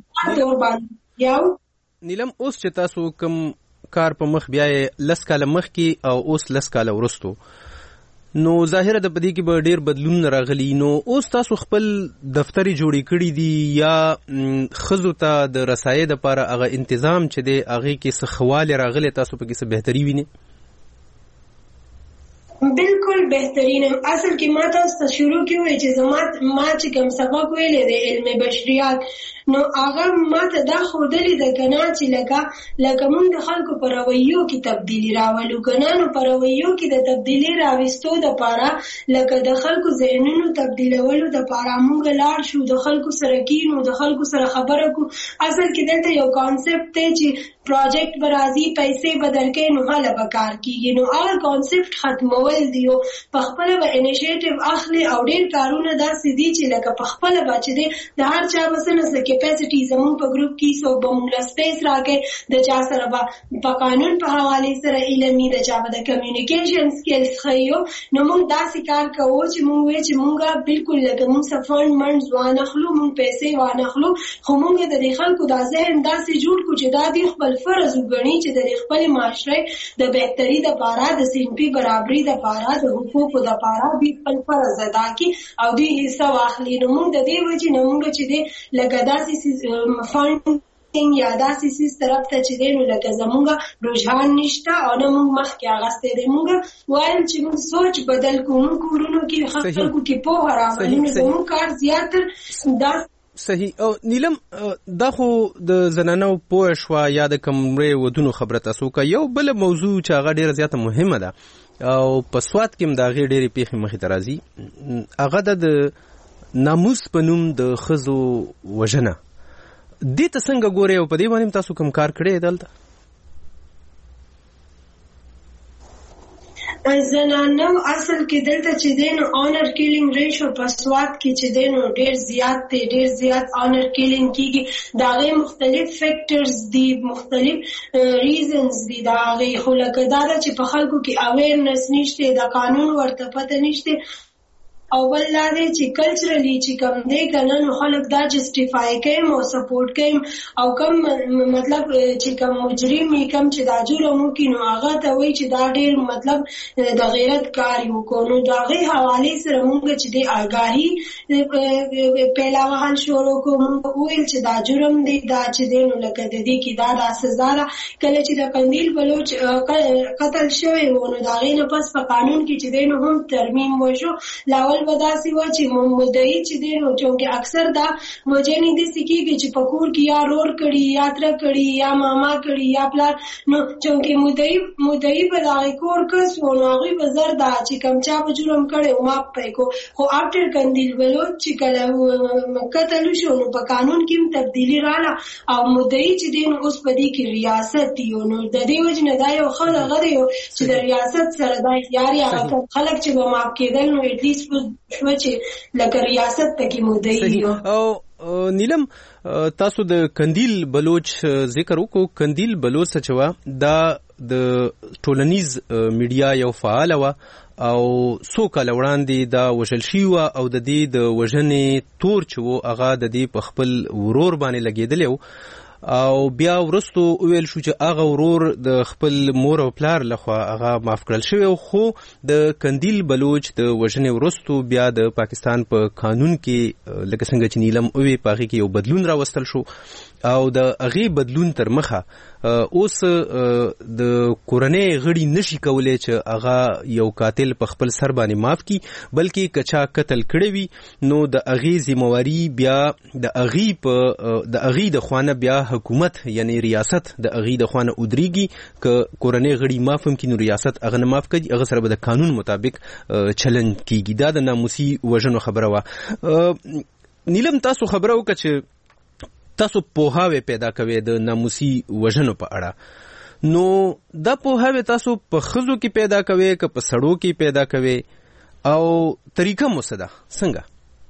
اوس چې تاسو کوم کار په مخ بیا لس کاله مخکې او اوس لس کاله وروستو، نو ظاهره د پدې کې به ډېر بدلون راغلی، نو اوس تاسو خپل دفترې جوړې کړي دي یا ښځو ته د رسایۍ دپاره هغه انتظام چې دی هغې کې څه ښه راغلی تاسو پکې څه بهتري وینئ؟ بالکل بهترین. اصل کې ما تاسو ته شروع کې وایي چې زما ما چې کوم سبق ویلی دی علم بشریات، نو هغه ما ته دا ښودلې ده که نه چې لکه لکه موږ د خلکو په رویو کې تبدیلي راولو که نه، نو په رویو کې د تبدیلي راوستو دپاره لکه د خلکو ذهنونو تبدیلولو دپاره موږ لاړ شو، د خلکو سره کینو، د خلکو سره خبره کو. اصل کې دلته یو کانسپټ دی چې پروجیکټ به راځي پیسې به درکوي نو هله به کار کېږي، نو هغه کانسپټ ختمول دي او په خپله به انیشیټیو اخلي او ډېر کارونه داسې دي چې لکه په خپله به چې دی د هر چا به څه نه څه کیپیسټي زموږ په ګروپ کې څوک به موږ له سپیس راکړي، د چا سره به په قانون په حوالې سره علم وي، د چا به د کمیونیکیشن سکلز ښیي، نو موږ داسې کار کوو چې موږ وایو چې موږ بالکل لکه موږ څه فنډ منډز وانخلو، موږ پیسې وانخلو، خو موږ د دې خلکو دا ذهن داسې جوړ کړو چې دا دوی خپل فرض وګڼي چې د خپل معاشرې د بهتري دپاره، د صنفي برابري دپاره، د حقوقو دپاره دوی خپل فرض ادا کړي او دوی حصه واخلي. نو موږ د دې وجې نه موږ چې دی لکه داسې فنډ یا داسې سیس طرف ته چې دی نو لکه زموږ رجحان نشته او نه موږ مخکې اخیستی دی. موږ وایم چې موږ سوچ بدل کړو، موږ کورونو کې خلکو کې پوهه راولو، نو زموږ کار زیاتر دا صحیح. او نیلم دا خو د زنانو پوه شوه یا د کمرې ودونو خبره تاسو وکړه، یو بله موضوع چې هغه ډېره زیاته مهمه ده او په سوات کې هم د هغې ډېرې پیښې مخې ته راځي، هغه ده د ناموس په نوم د ښځو وژنه. دې ته څنګه ګورئ او په دې باندې هم تاسو کوم کار کړی دلته؟ زنانو اصل کې دلته چې دی نو آنر کیلینګ ریشو په سوات کې چې دی نو ډېر زیات دی، ډېر زیات آنر کیلینګ کېږي. د هغې مختلف فیکټرز دي، مختلف ریزنز دي د هغې، خو لکه دا ده چې په خلکو کې اویرنس نشته، د قانون ورته پته نشته، او بل دا دی چې کلچرلی چې کم دی که نه نو خلک دا جسټیفای کوي او سپورټ کوي، او کم مطلب چې کم مجرم وي، کم چې دا جرم وکړي نو هغه ته وایي چې دا ډېر مطلب د غیرت کار یې وکړو. نو د هغې حوالې سره موږ چې دی آګاهي پیلا وهل شروع کړو، موږ وویل چې دا جرم دی، دا چې دی نو لکه د دې کې دا دا سزا ده. کله چې د قندیل بلوچ قتل شوی و نو د هغې نه پس په قانون کې چې دی نو هم ترمیم وشو، لاول حال وداسي و چې مدعي چې دی نو چې اکثر دا وجنې د سکیږي چې پکور کې یا رور کړي یا تر کړي یا ماما کړي یا پلار نو چې مدعي مدعي په دغه کور کس و نو هغوی به زر دا چې کوم چا به جرم کړی و معاف پی کو خو افټر قندیل بلوچ چې کله قتل شو نو په قانون کې هم تبدیلي رااله او مدعي چې دی نو اوس په دې کې ریاست دی نو د دې وجې نه دا یو ښه دغه دی چې د ریاست سره دا اختیار یا خلک چې به معاف کېدل نو اټلیسټ شو چې لکه ریاست پکې مدعي او نیلم تاسو د قندیل بلوچ ذکر وکړو. قندیل بلوچ سچوا دا د ټولنیز میډیا یو فعال و او څو کاله وړاندې دا وژل شوی و او د دې د وژنې تور چې و هغه د دې په خپل ورور باندې لګېدلی و او بیا ورستو ویل شو چې هغه ورور د خپل مور او پلار لخوا هغه معاف کړل شوی خو د قندیل بلوچ د وژنې ورستو بیا د پاکستان په قانون کې لکه څنګه چې نیلم اوی پاغي کې یو بدلون راوستل شو او د هغه بدلون تر مخه اوس د کورنۍ غړي نشي کولای چې هغه یو قاتل په خپل سر باندې معاف کی بلکې کچا قتل کړی وي نو د هغه ذمہواری بیا د هغه په د هغه د خوانه بیا حکومت یعنی ریاست د هغه د خوانه ودرېږي ک کورنۍ غړي معاف هم کینو ریاست هغه نه معاف کوي هغه سره به د قانون مطابق چلن کیږي دا د ناموسي وژنو خبره وا. نیلم تاسو خبره وکړه چې تاسو پوهاوی پیدا کوي د ناموسي وژنو په اړه نو دا پوهاوی تاسو په خزو کې پیدا کوي که په سړو کې پیدا کوي او طریقه مو څه ده څنګه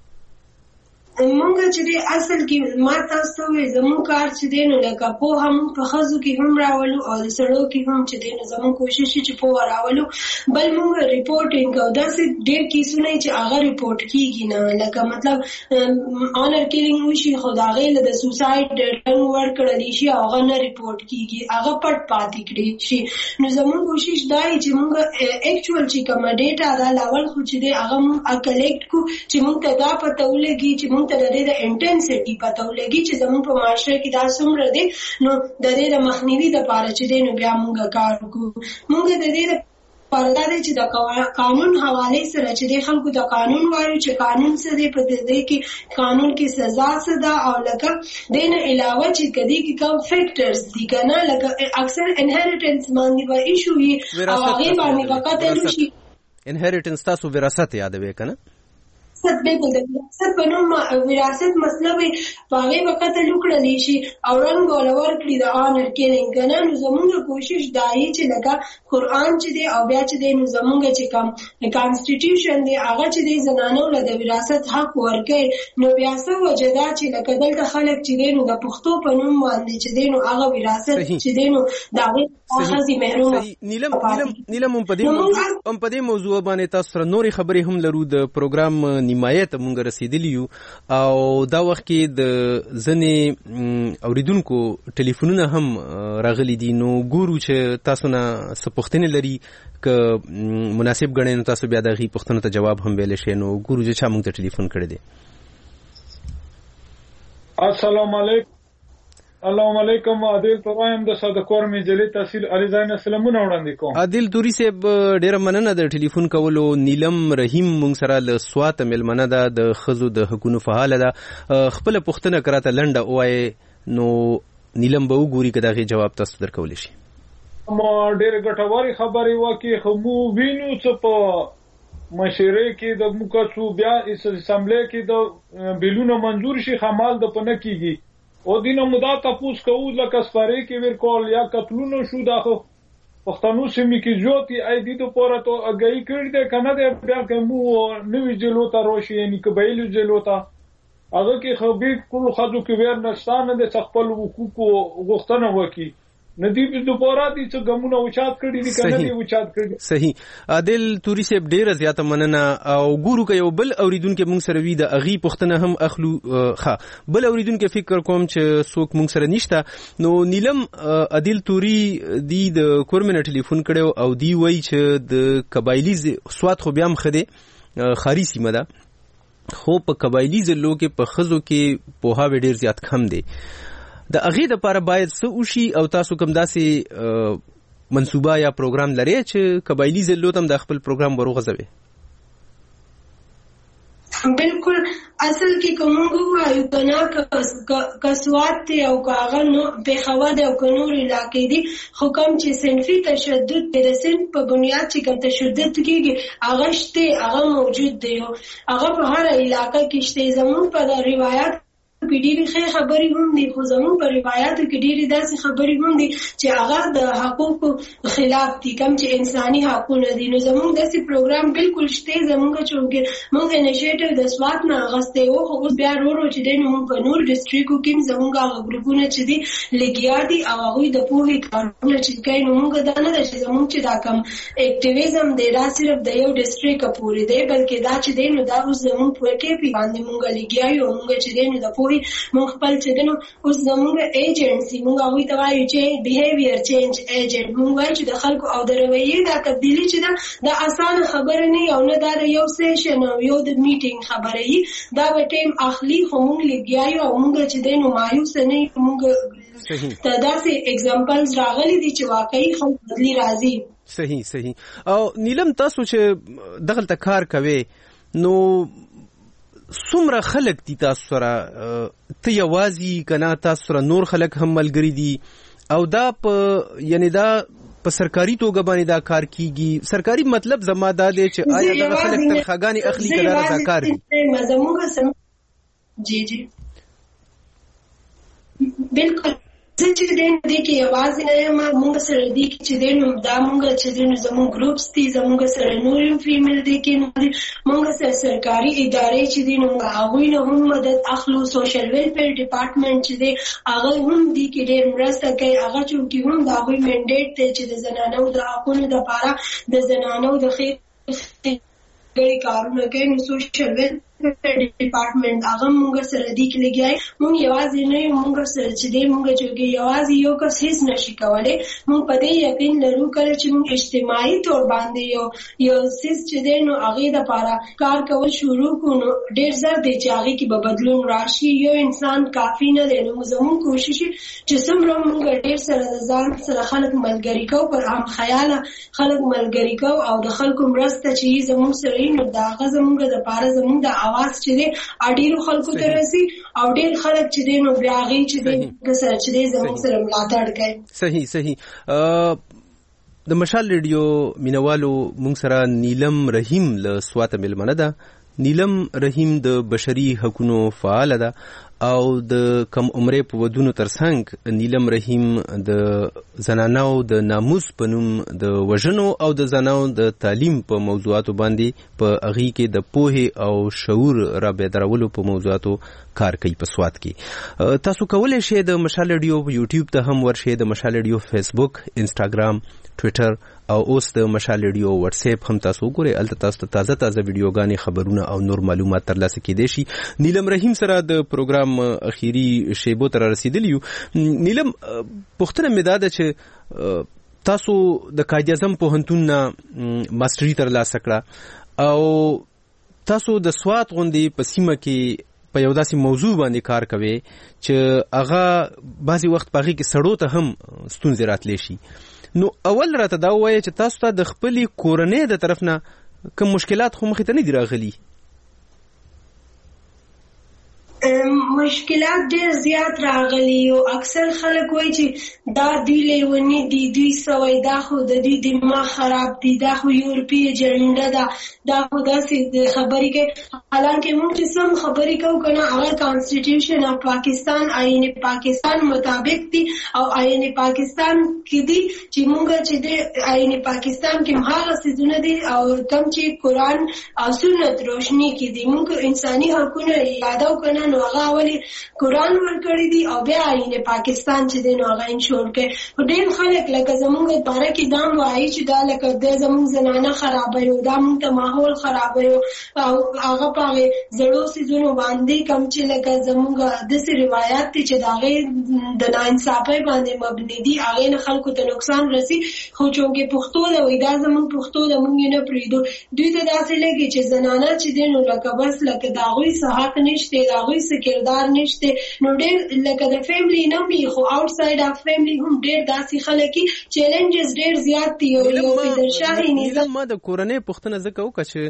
مونږ چې دی اصل کې ما تاسو وې زموږ کار چې دی نو لکه په هم په خزو کې هم راولو او د سړو کې هم چې دی نو زموږ کوشش چې په راولو بل مونږ ریپورټینګ او داسې ډېر کیسونه چې هغه ریپورټ کیږي نه لکه مطلب آنر کیلینګ وشي خو د هغې د سوسایډ ډنګ ورکړلی شي هغه نه ریپورټ کیږي هغه پټ پاتې کړي شي نو زموږ کوشش دا دی چې مونږ اکچوال چې کومه ډیټا دا لاول خو چې دی هغه مونږ کلیکټ کو چې مونږ ته دا پته ولګي چې ته د دې د انټنسټي پته ولګي چې زموږ په معاشره کې دا څومره دی نو د دې د مخنیوي لپاره چې دی نو بیا مونږ کار وکړو. مونږ د دې لپاره دا دی چې د قانون حواله سره چې دی خلکو د قانون وایو چې قانون څه دی په دې کې قانون کې سزا څه ده او لکه دې نه علاوه چې کدی کې کوم فیکټرز دي کنه لکه اکثر انهریټنس باندې به ایشو وي او هغه باندې فقط لشي انهریټنس تاسو وراثت یادوي کنه وراثت بالکل د وراثت په نوم وراثت مطلب هغه به قتل وکړلی شي او رنګ ولور کړی د آنر کیلینګ کنه نو زموږ کوشش دای چې لکه قرآن چې دی او بیا چې دی نو زموږ چې کوم کانسټیټیوشن دی هغه چې دی زنانو له د وراثت حق ورکړي نو بیا څه وجدا چې لکه دلته خلک چې دی نو د پښتو په نوم باندې چې دی نو هغه وراثت چې دی نو دا هغه محروم نیلم نیلم نیلم په دې موضوع هم په دې موضوع باندې تاسو سره نوري خبرې هم لرو د پروګرام نیمایت مونږ رسیدلی یو او دا وخت کې د ځنې اوریدونکو ټلیفونونه هم راغلي دي نو ګورو چې تاسو نه څه پوښتنې لري که مناسب ګڼئ نو تاسو بیا د هغې پوښتنو ته جواب هم ویلی شئ نو ګورو چې چا مونږ ته ټلیفون کړی دی. السلام علیکم. السلام علیکم. عادل ترایم د صدقور مجلې تحصیل علی زاین سلامونه وړاندې کوم. عادل توري صاحب ډیره مننه د ټلیفون کولو. نیلم رحیم مونږ سره له سوات ملمنه ده د خزو د حقونو فعال ده. خپل پوښتنه کراته لنډه وای نو نیلم به وګوري کدا غي جواب تاسو درکول شي. ما ډیره ګټوري خبري وکي خو مو وینو چې په مشورې کې د مکڅو بیا اسمبلی کې د بیلونو منظور شي خمال د پنه کیږي او دینه مدا تاسو کوو لکه سپاره کې ور کول یا قتلونو شو داخو پښتنو سیمې کې جوتي اې دې ته پوره ته اگئی کړی ده کنه دې بیا کومو نوې جلو ته روشي یعنی کبایلو جلو ته هغه کې خو به ټول خځو کې ور نشانه د خپل حقوق غوښتنه وکي ندی په دوپاره دي چې ګمونه اوچات کړی دي کنه دي اوچات کړی. صحیح. عادل توري صاحب ډیره زیاته مننه او ګورو که یو بل اوریدونکو مونږ سره وی د اغي پښتنه هم اخلو ښه بل اوریدونکو فکر کوم چې څوک مونږ سره نشته نو نیلم عادل توري دی د کورمنه ټلیفون کړو او دی وای چې د قبایلی سواد خو بیا مخده خاري سیمه ده خو په قبایلی ضلعو کې په خزو کې پوها ډیر زیات کم دی. د اغه د لپاره باید څه وشي او تاسو کوم داسې منصوبه یا پروګرام لري چې قبایلی ضلعو تم د خپل پروګرام وروغځوي؟ بالکل اصل کې کومو وایو کنه کسوات ته او کاغه نو په خوا د کنور علاقې دي خو کوم چې صنفي تشدد د سن په بنیاد چې کوم تشدد کېږي هغه شته هغه موجود دی هغه په هر علاقې کې شته زموږ په روایت کې ډېری ښه خبرې هم دي خو زموږ په روایتو کې ډېری داسې خبرې هم دي چې هغه د حقوقو خلاف دي کوم چې انساني حقونه دي نو زموږ داسې پروګرام بالکل شته زموږ چې موږ انیشیټیو د سوات نه اخیستی و خو اوس بیا ورو ورو چې دی نو موږ په نور ډسټریکټو کې هم زموږ هغه ګروپونه چې دي لګیا دي او هغوی د پوهې کارونه چې کوي نو موږ دا نه ده چې زموږ چې دا کوم اکټیویزم دی دا صرف د یو ډسټریکټ پورې دی بلکې دا چې دی نو دا اوس زموږ په کې پی باندې موږ لګیا یو موږ چې دی نو د پوهې موږ خپل چې دنو اوس زموږ ایجنسی موږ هغوی ته وایو چې بیهیویر چینج ایجنټ موږ وایو چې د خلکو او د رویې دا تبدیلي چې ده دا اسانه خبره نه او نه دا د یو سیشن او یو د میټینګ خبره یي دا به ټیم اخلي خو موږ لګیا یو او موږ چې دی نو مایوس نه یو موږ ته داسې اگزامپلز راغلي دي چې واقعي خلک بدلي راځي. صحیح صحیح او نیلم تاسو چې دغلته کار کوي نو څومره خلک دي تاسو سره ته یوازې کنه تاسو سره نور خلک هم ملګري دي او دا په یعنی دا په سرکاري توګه باندې دا کار کیږي سرکاري مطلب زما دا دی چې آیا دا خلک تنخواګانې اخلي کله رضاکار دي زموږ سم جی جی بالکل زه چې دین دې کې یوازې نه یم موږ سره دې کې چې دین دا موږ چې دین زموږ ګروپس دي زموږ سره نور فیمیل دي کې موږ سره سرکاري ادارې چې دین هغوی نه هم مدد اخلو سوشل ویلفیر ډپارټمنټ چې دی هغه هم دې کې ډېر مرسته کوي هغه چې هم د هغوی منډیټ دی چې د زنانو د حقونو دپاره د زنانو د ښې ډېرې کارونه کوي نو سوشل ویلفیر ډپارټمنټ هغه موږ سره دې کې لګیا موږ یوازې نه یو موږ سره چې دی موږ چې یوازې یو کس هیڅ نشي کولی موږ په دې یقین لرو کله چې موږ اجتماعي طور باندې یو یو څیز چې دی نو هغې دپاره کار کول شروع کړو نو ډېر زر دی چې هغې کې به بدلون راشي یو انسان کافي نه دی نو زموږ کوشش چې څومره موږ ډېر سره د ځان سره خلک ملګري کوو پر هم خیاله خلک ملګري کوو او د خلکو مرسته چې زموږ سره وي نو د هغه زموږ دپاره زموږ د اواز چې دی اډیرو خلکو ته رسي او ډیر خلک چې دی نو بیا هغې چې دی سره چې دی زموږ سره ملاتړ کوي. صحیح صحیح د مشال ریډیو مینوالو موږ سره نیلم رحیم له سواته مېلمنه ده نیلم رحیم د بشري حقونو فعاله ده او د کم عمرې په ودونو ترڅنګ نیلم رحیم د زنانو د ناموس په نوم د وژنو او د زنانو د تعلیم په موضوعاتو باندې په هغې کې د پوهې او شعور را بیدارولو په موضوعاتو کار کوي په سوات کې. تاسو کولی شئ د مشال ریډیو یوټیوب ته هم ورشئ د مشال ریډیو فیسبوک انسټاګرام ټویټر او اوس د مشال ریډیو واتس اپ هم تاسو وګورئ الته تاسو ته تازه تازه ویډیوګانې خبرونه او نور معلومات ترلاسه کیدای شي. نیلم رحیم سره د پروګرام اخیری شیبو ته رسیدلی یو. نیلم پوښتنه مې دا ده چې تاسو د قائد اعظم پوهنتون نه ماستري ترلاسه کړه او تاسو د سوات غوندې په سیمه کې په یو داسې موضوع باندې کار کوي چې هغه بعضې وخت په هغې کې سړو ته هم ستونزې راتلی شي نو اول راته دا ووایه چې تاسو ته د خپلې کورنۍ د طرف نه کوم مشکلات خو مخې ته نه دي راغلي؟ مشکلات ډېر زیات راغلي او اکثر خلک وایي چې دا دوی لیوني دي دوی سوی دا خو د دوی دماغ خراب دي دا خو یورپي ایجنډا ده دا خو داسې خبرې کوي حالانکه موږ چې سم خبرې کوو که نه هغه کانسټیټیوشن آف پاکستان آئین پاکستان مطابق دي او آئین پاکستان کې دي چې موږ چې د آئین پاکستان کې هغه څیزونه دي او کوم چې قرآن او سنت روشني کې دي موږ انساني حقونه یادو که نه نو هغه اولې قرآن ورکړي دي او بیا آئین پاکستان چې دی نو هغه انشور کوي. خو ډېر خلک لکه زموږ باره کې دا وایي چې دا لکه دی زموږ زنانه خرابوي او دا موږ ته ماحول خرابوي او هغه په هغې زړو څیزونو باندې کوم چې لکه زموږ داسې روایات دي چې د هغې د ناانصافۍ باندې مبني دي هغې نه خلکو ته نقصان رسي خو چونکې پښتو ده وایي دا زموږ پښتو ده موږ یې نه پرېږدو دوی ته داسې لګي چې زنانه چې دی نو لکه بس لکه د هغوی څه حق نشته د هغوی څه کردار نشته نو ډېر لکه د فیملی نه وي خو آوټ ساید اف فیملی هم ډېر داسې خلک دي چیلنجز ډېر زیات دي او یو پیدرشاهي نظام. ما د کورنۍ پوښتنه ځکه وکړه چې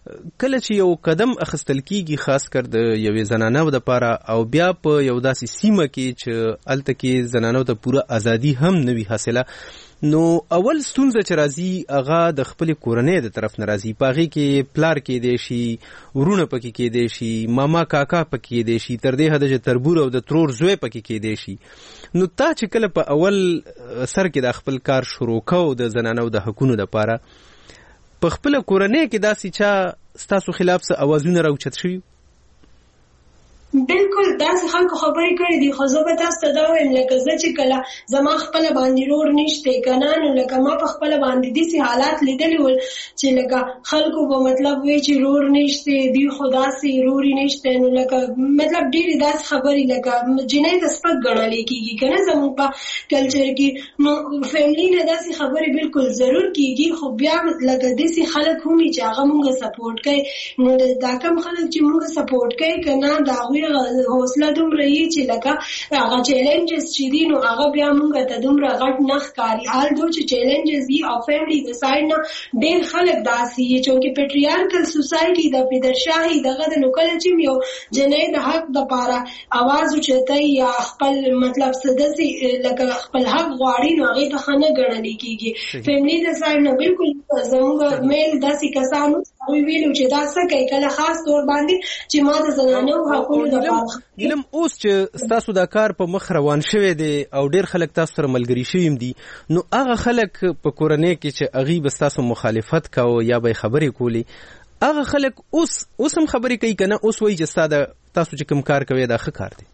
کله چې یو قدم اخستل کیږي خاص کر د یوې زنانو د پاره او بیا په یو داسې سیمه کې چې الته کې زنانو ته پوره ازادي هم نه وي حاصله، نو اول ستونزه چې راځي هغه د خپل کورنۍ د طرف نه راځي. پاغي کې پلار کې دی شي، ورونه پکې کې دی شي، ماما کاکا پکې دی شي، تر دې حد چې تربور او د ترور زوی پکې کې دی شي. نو تا چې کله په اول سر کې د خپل کار شروع کو د زنانو د حقونو د پاره، په خپل کورنۍ کې داسې چا ستاسو خلاف څه اوازونه راوچت شوي؟ بالکل داسې خلکو خبرې کړې دي، خو زه به تاسو ته دا وایم لکه زه چې کله زما خپله باندې رور نشته که نه، نو لکه ما په خپله باندې داسې حالات لیدلي ول چې لکه خلکو به مطلب وایي چې رور نشته دوی خو داسې روري نشته، نو لکه مطلب ډېرې داسې خبرې لکه جنۍ ته سپک ګڼلی کېږي که نه زموږ په کلچر کې. نو فیملي نه داسې خبرې بالکل ضرور کېږي، خو بیا لکه داسې خلک هم چې هغه مونږ سپورټ کوي، نو دا کم خلک چې مونږ سپورټ کوي که نه د هغوی حوصله دومره یي چې لکه هغه چیلنجز چې دي نو هغه بیا مونږ ته دومره غټ نه ښکاري، حال دو چې چیلنجز دي او فیملی د سایډ نه ډېر خلک داسې یي چونکې پیټریارکل سوسایټي د پدرشاهي دغه د نو کله چې یو جنۍ د حق دپاره اواز اوچتوي یا خپل مطلب څه داسې لکه خپل حق غواړي نو هغې ته ښه نه ګڼلی کېږي. فیملي د سایډ نه بالکل زموږ میل داسې کسانو هغوی ویلو چې دا څه کوي، کله خاص طور باندې چې ما د زنانو حقونو علم اوس چې ستاسو دا کار په مخ روان شوی دی او ډیر خلک تاسو سره ملګري شوي دي، نو هغه خلک په کورنۍ کې چې هغوی به ستاسو مخالفت کوو یا به یې خبرې کولې، هغه خلک اوس اوس هم خبرې کوي که نه اوس وایي چې ستا د تاسو چې کوم کار کوي دا ښه کار دی؟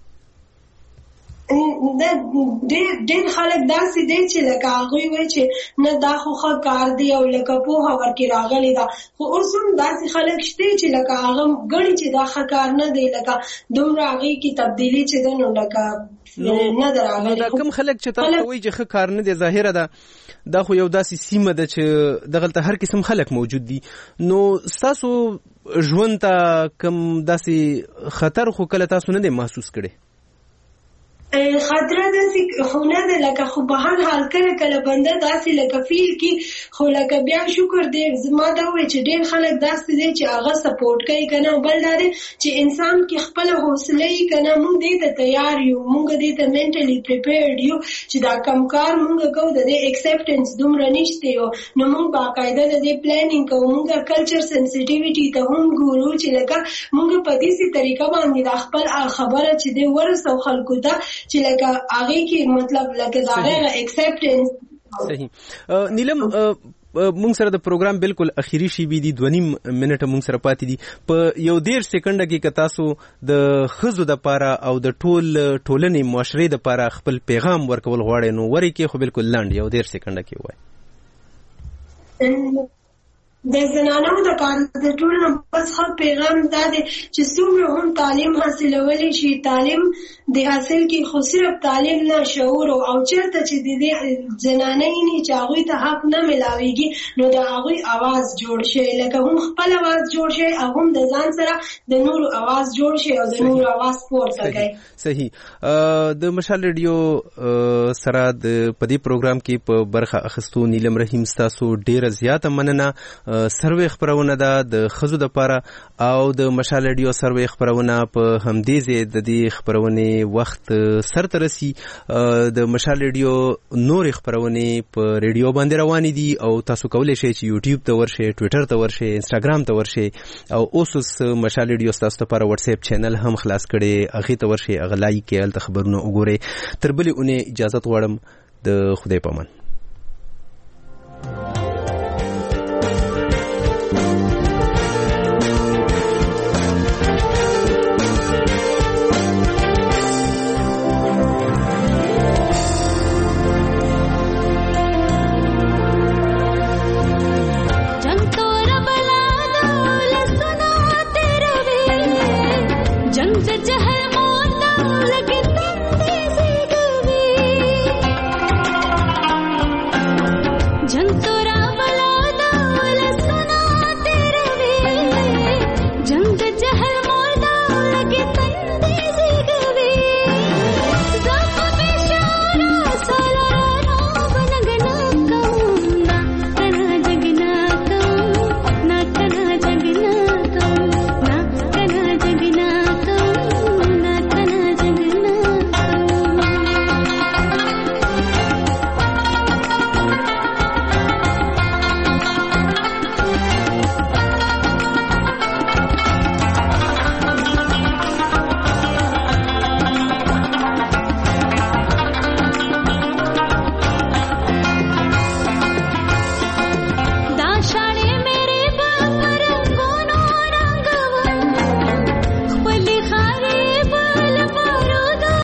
ډېر خلک داسې دی چې لکه هغوی وایي چې نه دا خو ښه کار دی او لکه پوهه ورکې راغلې ده، خو اوس هم داسې خلک شته چې لکه هغه ګڼي چې دا ښه کار نه دی، لکه دومره هغې کې تبدیلي چې ده نو لکه نه ده راغلې. دا کوم خلک چې تاسو وایي چې ښه کار نه دی، ظاهره ده دا خو یو داسې سیمه ده چې دغلته هر قسم خلک موجود دي، نو ستاسو ژوند ته کوم داسې خطر خو کله تاسو نه دی محسوس کړی؟ خطره داسې خو نه ده، لکه خو په هر حال کله کله بنده داسې لکه فیل کی، خو لکه بیا شکر دی زما دا وایي چې ډېر خلک داسې دی چې هغه سپورټ کوي که نه، بل دا دی چې انسان کې خپله حوصله یي که نه، مونږ دې ته تیار یو، مونږ دې ته مینټلي پریپیرډ یو چې دا کم کار مونږ کوو د دې ایکسپټنس دومره نشته یو، نو مونږ باقاعده د دې پلانینګ کوو، مونږ کلچر سنسیټیویټي ته هم ګورو چې لکه مونږ په داسې طریقه باندې دا خپل خبره چې دی ورسو خلکو ته چې لکه هغې کې مطلب لکه د هغې ایکسپټنس. صحیح. نیلم مونږ سره د پروګرام بالکل اخیری شی بي دي، دوه نیم منټه مونږ سره پاتې دي. په یو دېرش سکنډه کې که تاسو د ښځو دپاره او د ټول ټولنې معاشرې دپاره خپل پیغام ورکول غواړئ نو ورې کې خو بالکل لنډ یو دېرش سکنډه کې ووایئ. د زنانو دپاره د ټولو نه بس ښه پیغام دا دی چې څومره هم تعلیم حاصلولی شي، تعلیم د حاصل کې خو صرف تعلیم نه شعور او چېرته چې د دې زنانۍ نه چې هغوی ته حق نه میلاویږي نو د هغوی اواز جوړ شي، لکه هم خپل اواز جوړ شي او هم د ځان سره د نورو اواز جوړ شي او د نورو اواز پورته کوي. صحیح. د مشال ریډیو سره د په دې پروګرام کې په برخه اخیستو نیلم رحیم ستاسو ډیره زیاته مننه. سروې خبرونه ده د ښځو دپاره او د مشال ریډیو سروې خبرونه په همدې ځای د دې خبرونې وخت سرته رسي. د مشال ریډیو نورې خبرونې په ریډیو باندې روانې دي او تاسو کولی شئ چې یوټیوب ته ورشئ، ټویټر ته ورشئ، انسټاګرام ته ورشئ او اوس اوس مشال ریډیو ستاسو دپاره وټس اپ چینل هم خلاص کړی، هغې ته ورشئ، هغه لایک کړئ، هلته خبرونه وګورئ. تر بلې اونۍ اجازت غواړم. د خدای په امان.